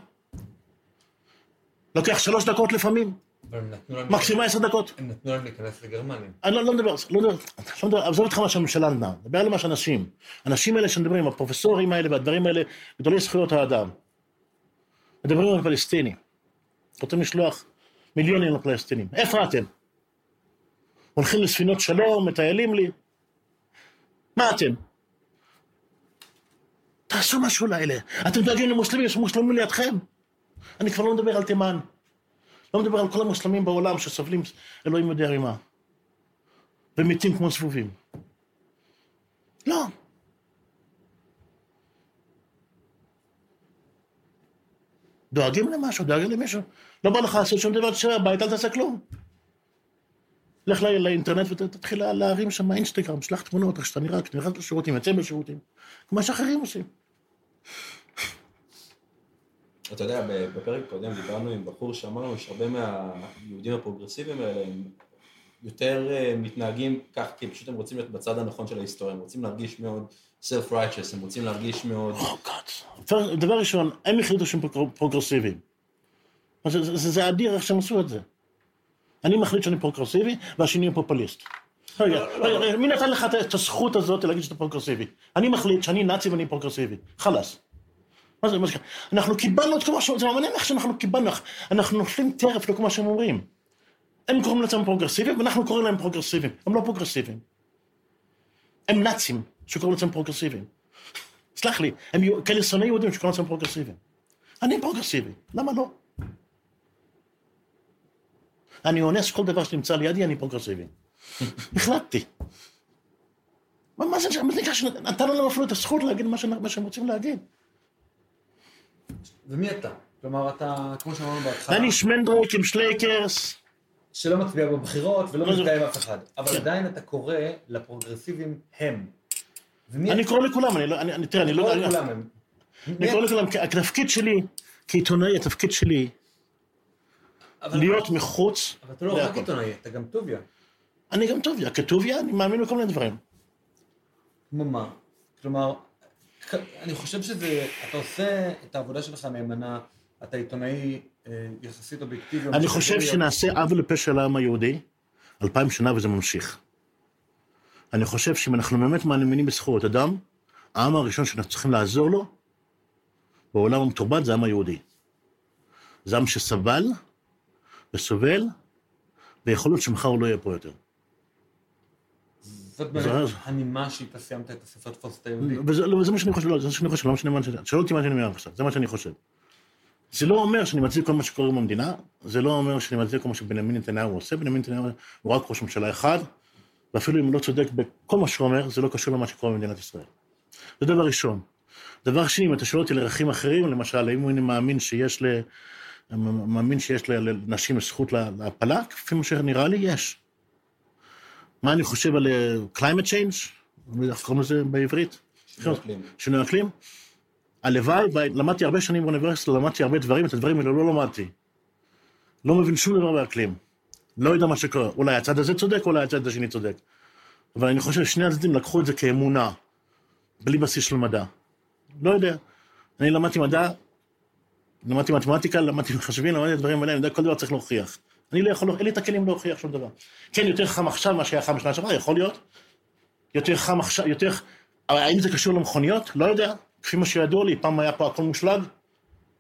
Speaker 3: לוקח שלוש דקות לפעמים? מקסימה עשר דקות.
Speaker 4: הם נתנו להם להיכנס לגרמניה.
Speaker 3: אני לא מדבר, לא מדבר, לא מדבר, עזוב אותך מה שהממשלה נתנה, דבר על מה שאנשים. אנשים האלה שמדברים, הפרופסורים האלה והדברים האלה, גדולי זכויות האדם. מדברים על פלסטינים. רוצים לשלוח מיליונים לפלסטינים. איפה אתם? הולכים לספינות שלום, מטיילים לי. מה אתם? תעשו משהו לאלה. אתם דואגים למוסלמים, יש מוסלמים לידכם. אני כבר לא מדבר על תימן. לא מדבר על כל המוסלמים בעולם שסובלים אלוהים יודע ממה. ומתים כמו סבובים. לא. דואגים למשהו, דואגים למישהו. לא בא לך לעשות שום דבר תשאר הבית, אל תעשה כלום. לך לאינטרנט ותתחיל להרים שם האינסטגרם, שלח תמונות, איך שאתה נראה, כשאתה נכנס לשירותים, יצא בשירותים. כמו שאחרים עושים.
Speaker 5: אתה יודע, בפרק קודם דיברנו עם בחור שאמרנו שהרבה מהיהודים הפרוגרסיביים האלה הם יותר מתנהגים כך, כי פשוט הם רוצים להיות בצד הנכון של ההיסטוריה, הם רוצים להרגיש מאוד self-righteous, הם רוצים להרגיש מאוד...
Speaker 3: דבר ראשון, הם החליטו שהם פרוגרסיביים. זה אדיר איך שהם עשו את זה. אני מחליט שאני פרוגרסיבי, והשני הוא פופוליסט. רגע, רגע, מי נתן לך את הזכות הזאת להגיד שאתה פרוגרסיבי? אני מחליט שאני נאצי ואני פרוגרסיבי. חלאס. מה זה, מה זה? אנחנו קיבלנו את כל מה שאומרים, זה מעניין איך שאנחנו קיבלנו, אנחנו נופלים טרף לכל מה שהם אומרים. הם קוראים לעצמם פרוגרסיביים, ואנחנו קוראים להם פרוגרסיביים. הם לא פרוגרסיביים. הם נאצים שקוראים לעצמם פרוגרסיביים. סלח לי, הם כאלה שונאי יהודים שקוראים לעצמם פרוגרסיביים. אני פרוגרסיבי, למה לא? אני אונס כל דבר שנמצא לידי, אני פרוגרסיבי. החלטתי. מה זה נקרא שנתנו לנו אפילו את הזכות להגיד מה שהם רוצים להגיד?
Speaker 4: ומי אתה? כלומר, אתה, כמו שאמרנו בהתחלה...
Speaker 3: אני שמנדרוק עם שלייקרס.
Speaker 4: שלא מצביע בבחירות ולא מזדהה עם אף אחד. אבל עדיין אתה קורא לפרוגרסיבים הם.
Speaker 3: אני קורא לכולם, אני תראה, אני לא... אני קורא לכולם, התפקיד שלי, כעיתונאי, התפקיד שלי, להיות מחוץ...
Speaker 4: אבל אתה לא רק עיתונאי, אתה גם טוביה.
Speaker 3: אני גם טוביה, כטוביה אני מאמין בכל מיני דברים.
Speaker 4: כמו מה? כלומר, אני חושב שזה, אתה עושה את העבודה שלך נאמנה, אתה עיתונאי יחסית אובייקטיבי.
Speaker 3: אני חושב שנעשה עוול לפשע לעם היהודי, אלפיים שנה וזה ממשיך. אני חושב שאם אנחנו באמת מאמינים בזכויות אדם, העם הראשון שאנחנו צריכים לעזור לו, בעולם המתורבת זה העם היהודי. זה עם שסבל וסובל, ויכול להיות שמחר הוא לא יהיה פה יותר.
Speaker 4: זאת באמת הנימה שאתה סיימת את הספר תפוס את היהודי.
Speaker 3: וזה מה שאני חושב, זה מה שאני חושב, לא משנה מה שאני... שאלו אותי מה שאני אומר עכשיו, זה מה שאני חושב. זה לא אומר שאני מצדיק כל מה שקורה במדינה, זה לא אומר שאני מצדיק כל מה שבנימין נתניהו עושה, בנימין נתניהו הוא רק ראש ממשלה אחד, ואפילו אם הוא לא צודק בכל מה שהוא אומר, זה לא קשור למה שקורה במדינת ישראל. זה דבר ראשון. דבר שני, אם אתה שואל אותי לערכים אחרים, למשל, אם אני מאמין שיש ל... מאמין שיש לנשים זכות להפלה, כפי מה שנראה לי, יש. מה אני חושב על climate change? איך קוראים לזה בעברית?
Speaker 5: שינוי אקלים.
Speaker 3: שינוי אקלים? הלוואי, למדתי הרבה שנים באוניברסיטה, למדתי הרבה דברים, את הדברים האלה לא למדתי. לא מבין שום דבר באקלים. לא יודע מה שקורה. אולי הצד הזה צודק, אולי הצד השני צודק. אבל אני חושב ששני הצדדים לקחו את זה כאמונה, בלי בסיס של מדע. לא יודע. אני למדתי מדע, למדתי מתמטיקה, למדתי מחשבים, למדתי את דברים האלה, אני יודע, כל דבר צריך להוכיח. אני לא יכול, אין לי את הכלים להוכיח שום דבר. כן, יותר חם עכשיו, מה שהיה חם בשנה שעברה, יכול להיות. יותר חם עכשיו, יותר... אבל האם זה קשור למכוניות? לא יודע. כפי מה שידוע לי, פעם היה פה הכל מושלג,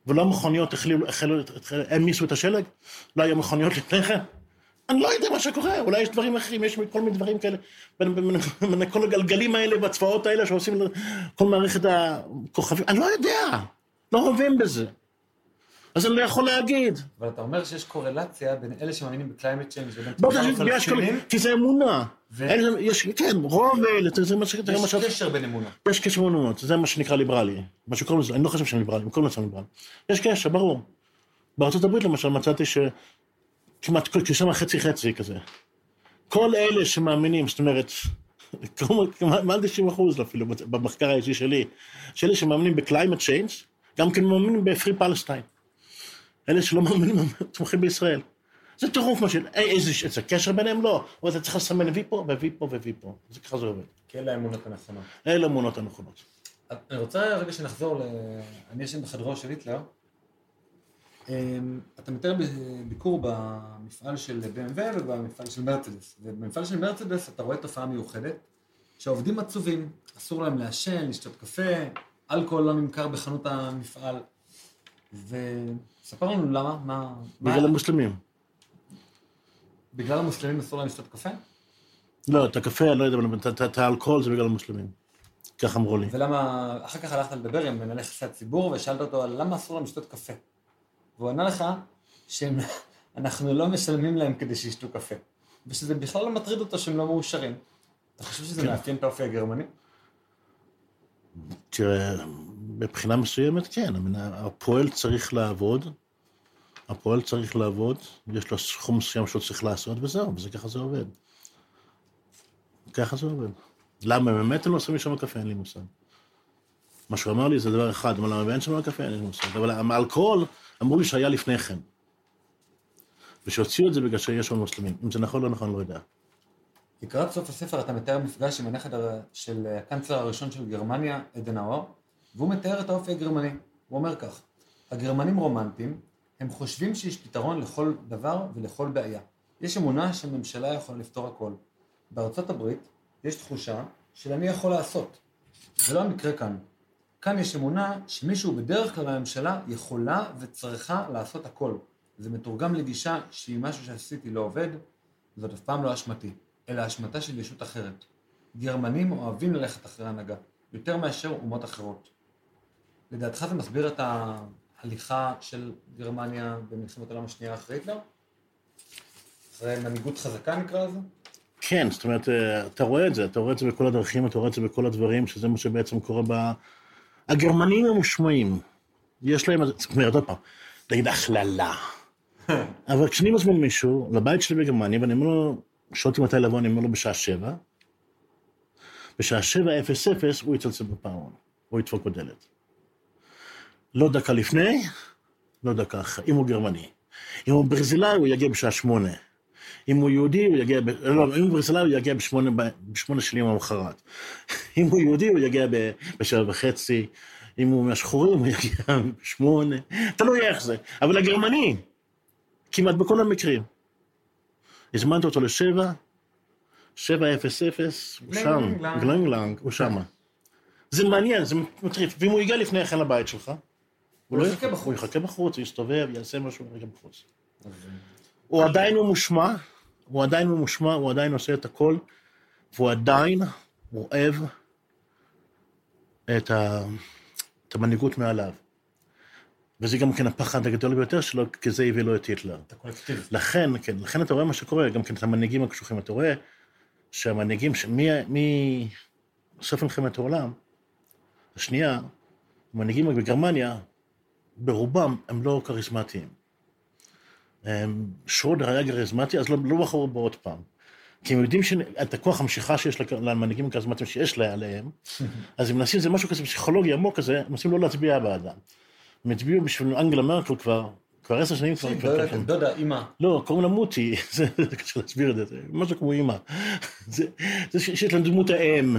Speaker 3: ולא מכוניות הם מיסו את השלג? לא היו מכוניות לפני כן? אני לא יודע מה שקורה, אולי יש דברים אחרים, יש כל מיני דברים כאלה, בין כל הגלגלים האלה והצבאות האלה שעושים כל מערכת הכוכבים, אני לא יודע, לא מבין בזה. אז אני לא יכול להגיד.
Speaker 4: אבל אתה אומר שיש קורלציה בין אלה שמאמינים בקליימט צ'יינג' ובין
Speaker 3: תמיכה הפלסטינים? כי זה אמונה. כן, רוב אלה, זה מה שאתה...
Speaker 4: יש קשר בין אמונה.
Speaker 3: יש קשר בין אמונות, זה מה שנקרא ליברלי. מה שקוראים לזה, אני לא חושב שאני ליברלי, אני קוראים לזה ליברלי. יש קשר, ברור. בארצות הברית למשל מצאתי שכמעט כשם חצי חצי כזה. כל אלה שמאמינים, זאת אומרת, מעל תשעים אחוז אפילו במחקר האישי שלי, שאלה שמאמינים בקליימט צ'יינג' גם כן מאמינים בפרי פלסטיין. אלה שלא מאמינים, תומכים בישראל. זה טירוף משהו, איזה קשר ביניהם? לא. אבל אתה צריך לסמן וי פה, ווי פה, ווי פה. זה ככה זה עובד.
Speaker 4: כי אלה האמונות הנכונות.
Speaker 3: אלה האמונות הנכונות.
Speaker 4: אני רוצה רגע שנחזור ל... אני ישן בחדרו של היטלר. אתה מתאר בביקור במפעל של בי אם דאבליו ובמפעל של מרצדס. ובמפעל של מרצדס אתה רואה תופעה מיוחדת, שהעובדים עצובים, אסור להם לעשן, לשתות קפה, אלכוהול לא נמכר בחנות המפעל. וספר לנו למה, מה...
Speaker 3: בגלל המוסלמים.
Speaker 4: בגלל המוסלמים אסור להם לשתות קפה?
Speaker 3: לא, את הקפה, אני לא יודע, אבל את האלכוהול זה בגלל המוסלמים. כך אמרו לי.
Speaker 4: ולמה, אחר כך הלכת לדבר עם מנהל יחסי הציבור, ושאלת אותו על למה אסור להם לשתות קפה. והוא ענה לך שאנחנו לא משלמים להם כדי שישתו קפה. ושזה בכלל לא מטריד אותו שהם לא מאושרים. אתה חושב שזה מאפיין את האופי הגרמני?
Speaker 3: תראה, בבחינה מסוימת כן, הפועל צריך לעבוד, הפועל צריך לעבוד, יש לו סכום מסוים שהוא צריך לעשות, וזהו, וזה ככה זה עובד. ככה זה עובד. למה באמת הם לא עושים שם קפה? אין לי מושג. מה שהוא אמר לי זה דבר אחד, אבל למה אין שם קפה? אין לי מושג. אבל האלכוהול אמרו לי שהיה לפני כן. ושהוציאו את זה בגלל שיש שם מוסלמים. אם זה נכון או לא נכון, לא יודע.
Speaker 4: לקראת סוף הספר אתה מתאר מפגש עם הנכד של הקנצלר הראשון של גרמניה, אדנאואר, והוא מתאר את האופי הגרמני. הוא אומר כך, הגרמנים רומנטיים, הם חושבים שיש פתרון לכל דבר ולכל בעיה. יש אמונה שממשלה יכולה לפתור הכל. בארצות הברית יש תחושה של אני יכול לעשות. זה לא המקרה כאן. כאן יש אמונה שמישהו בדרך כלל הממשלה יכולה וצריכה לעשות הכל. זה מתורגם לגישה שהיא משהו שעשיתי לא עובד, זאת אף פעם לא אשמתי, אלא אשמתה של ישות אחרת. גרמנים אוהבים ללכת אחרי הנהגה, יותר מאשר אומות אחרות. לדעתך זה מסביר את ההליכה של גרמניה במלחמת העולם השנייה אחרי היטלר? אחרי מנהיגות חזקה נקרא לזה?
Speaker 3: כן, זאת אומרת, אתה רואה את זה, אתה רואה את זה בכל הדרכים, אתה רואה את זה בכל הדברים, שזה מה שבעצם קורה ב... הגרמנים המושמעים, יש להם, זאת אומרת, עוד פעם, נגיד הכללה. אבל כשאני מזמין מישהו לבית שלי בגרמניה, ואני אומר לו, שואלתי מתי לבוא, אני אומר לו בשעה שבע, בשעה שבע אפס אפס הוא יצלצל בפעמון, הוא ידפוק בדלת. לא דקה לפני, לא דקה אחרי, אם הוא גרמני. אם הוא ברזילאי, הוא יגיע בשעה שמונה. אם הוא יהודי, הוא יגיע, ב... לא, אם הוא ברזילאי, הוא יגיע בשמונה, בשמונה שנים המחרת. אם הוא יהודי, הוא יגיע ב... בשבע וחצי. אם הוא מהשחורים, הוא יגיע בשמונה. תלוי איך זה. אבל הגרמני, כמעט בכל המקרים. הזמנת אותו לשבע, שבע אפס אפס, הוא שם. גלנגלנג, הוא שמה. זה מעניין, זה מטריף. ואם הוא יגיע לפני כן לבית שלך, הוא לא יחכה בחוץ. הוא יחכה בחוץ, הוא יסתובב, יעשה משהו, הוא יחכה בחוץ. הוא עדיין הוא מושמע, הוא עדיין הוא מושמע, הוא עדיין עושה את הכל, והוא עדיין אוהב את, ה... את המנהיגות מעליו. וזה גם כן הפחד הגדול ביותר שלו, כי זה הביא לו את היטלר.
Speaker 4: את הקולקטיב.
Speaker 3: לכן, כן, לכן אתה רואה מה שקורה, גם כן את המנהיגים הקשוחים, אתה רואה שהמנהיגים, מסוף מלחמת העולם, השנייה, המנהיגים בגרמניה, ברובם הם לא כריזמטיים. שרודר היה כריזמטי, אז לא, לא בחרו בו עוד פעם. כי הם יודעים שאת הכוח המשיכה שיש למנהיגים הכריזמטיים שיש לה עליהם, אז הם מנסים, זה משהו כזה פסיכולוגי עמוק כזה, הם מנסים לא להצביע בעדם. הם הצביעו בשביל אנגלה מרקל כבר, כבר עשר שנים כבר...
Speaker 4: דודה, אמא.
Speaker 3: לא, קוראים לה מוטי, זה קשה להסביר את זה, משהו כמו אמא. זה שיש להם דמות האם.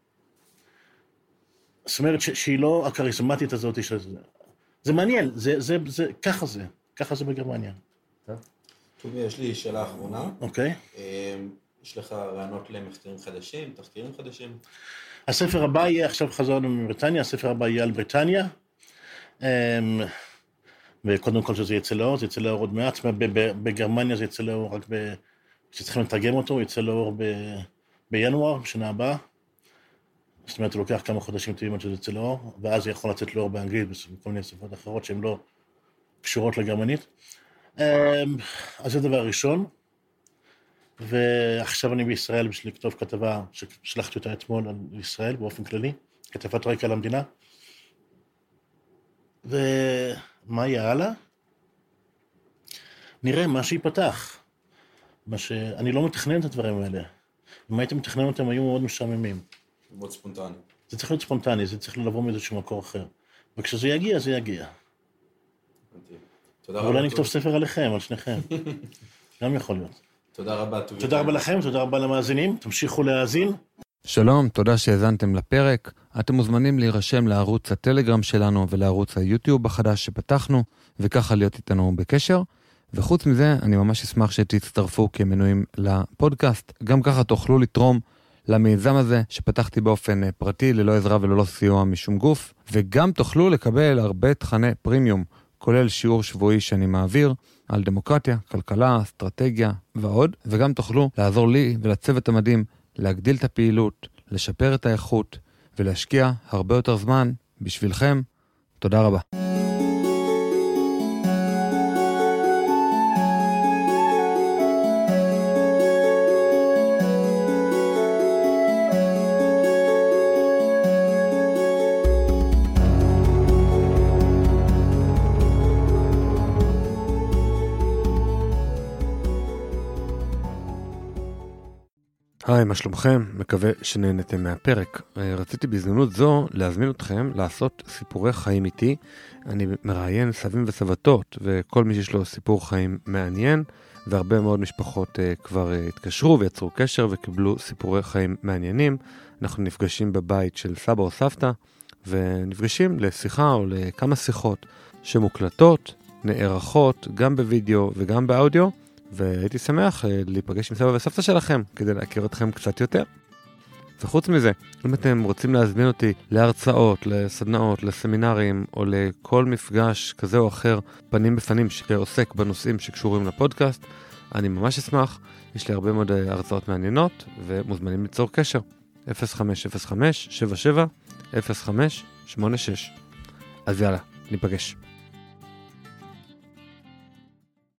Speaker 3: זאת אומרת שהיא לא הכריזמטית הזאת, זה מעניין, ככה זה, ככה זה בגרמניה.
Speaker 5: טוב, יש לי שאלה אחרונה.
Speaker 3: אוקיי.
Speaker 5: יש לך רעיונות למחקרים חדשים, תחקירים חדשים?
Speaker 3: הספר הבא יהיה, עכשיו חזרנו מבריטניה, הספר הבא יהיה על בריטניה. וקודם כל שזה יצא לאור, זה יצא לאור עוד מעט, בגרמניה זה יצא לאור רק ב... כשצריכים לתרגם אותו, יצא לאור ב... בינואר, בשנה הבאה. זאת אומרת, הוא לוקח כמה חודשים טובים עד שזה יצא לאור, ואז זה יכול לצאת לאור באנגלית, בכל מיני שפות אחרות שהן לא קשורות לגרמנית. אז זה דבר ראשון. ועכשיו אני בישראל בשביל לכתוב כתבה ששלחתי אותה אתמול על ישראל באופן כללי, כתבת רקע על המדינה. ומה יהיה הלאה? נראה מה שיפתח. מה ש... אני לא מתכנן את הדברים האלה. אם הייתי מתכנן אותם, היו מאוד משעממים.
Speaker 5: מאוד ספונטני.
Speaker 3: זה צריך להיות ספונטני, זה צריך לבוא מאיזשהו מקור אחר. וכשזה יגיע, זה יגיע.
Speaker 5: תודה רבה.
Speaker 3: אולי נכתוב ספר עליכם, על שניכם. גם יכול להיות.
Speaker 5: תודה רבה.
Speaker 3: תודה רבה לכם, תודה רבה למאזינים. תמשיכו להאזין.
Speaker 1: שלום, תודה שהאזנתם לפרק. אתם מוזמנים להירשם לערוץ הטלגרם שלנו ולערוץ היוטיוב החדש שפתחנו, וככה להיות איתנו בקשר. וחוץ מזה, אני ממש אשמח שתצטרפו כמנויים לפודקאסט. גם ככה תוכלו לתרום למיזם הזה שפתחתי באופן פרטי, ללא עזרה וללא סיוע משום גוף, וגם תוכלו לקבל הרבה תכני פרימיום, כולל שיעור שבועי שאני מעביר על דמוקרטיה, כלכלה, אסטרטגיה ועוד, וגם תוכלו לעזור לי ולצוות המדהים להגדיל את הפעילות, לשפר את האיכות ולהשקיע הרבה יותר זמן בשבילכם. תודה רבה. היי, מה שלומכם? מקווה שנהנתם מהפרק. רציתי בהזדמנות זו להזמין אתכם לעשות סיפורי חיים איתי. אני מראיין סבים וסבתות, וכל מי שיש לו סיפור חיים מעניין, והרבה מאוד משפחות כבר התקשרו ויצרו קשר וקיבלו סיפורי חיים מעניינים. אנחנו נפגשים בבית של סבא או סבתא, ונפגשים לשיחה או לכמה שיחות שמוקלטות, נערכות גם בווידאו וגם באודיו, והייתי שמח להיפגש עם סבא וסבתא שלכם כדי להכיר אתכם קצת יותר. וחוץ מזה, אם אתם רוצים להזמין אותי להרצאות, לסדנאות, לסמינרים או לכל מפגש כזה או אחר פנים בפנים שעוסק בנושאים שקשורים לפודקאסט, אני ממש אשמח. יש לי הרבה מאוד הרצאות מעניינות ומוזמנים ליצור קשר. אפס חמש אפס חמש שבע שבע אפס חמש שמונה שש. אז יאללה, ניפגש.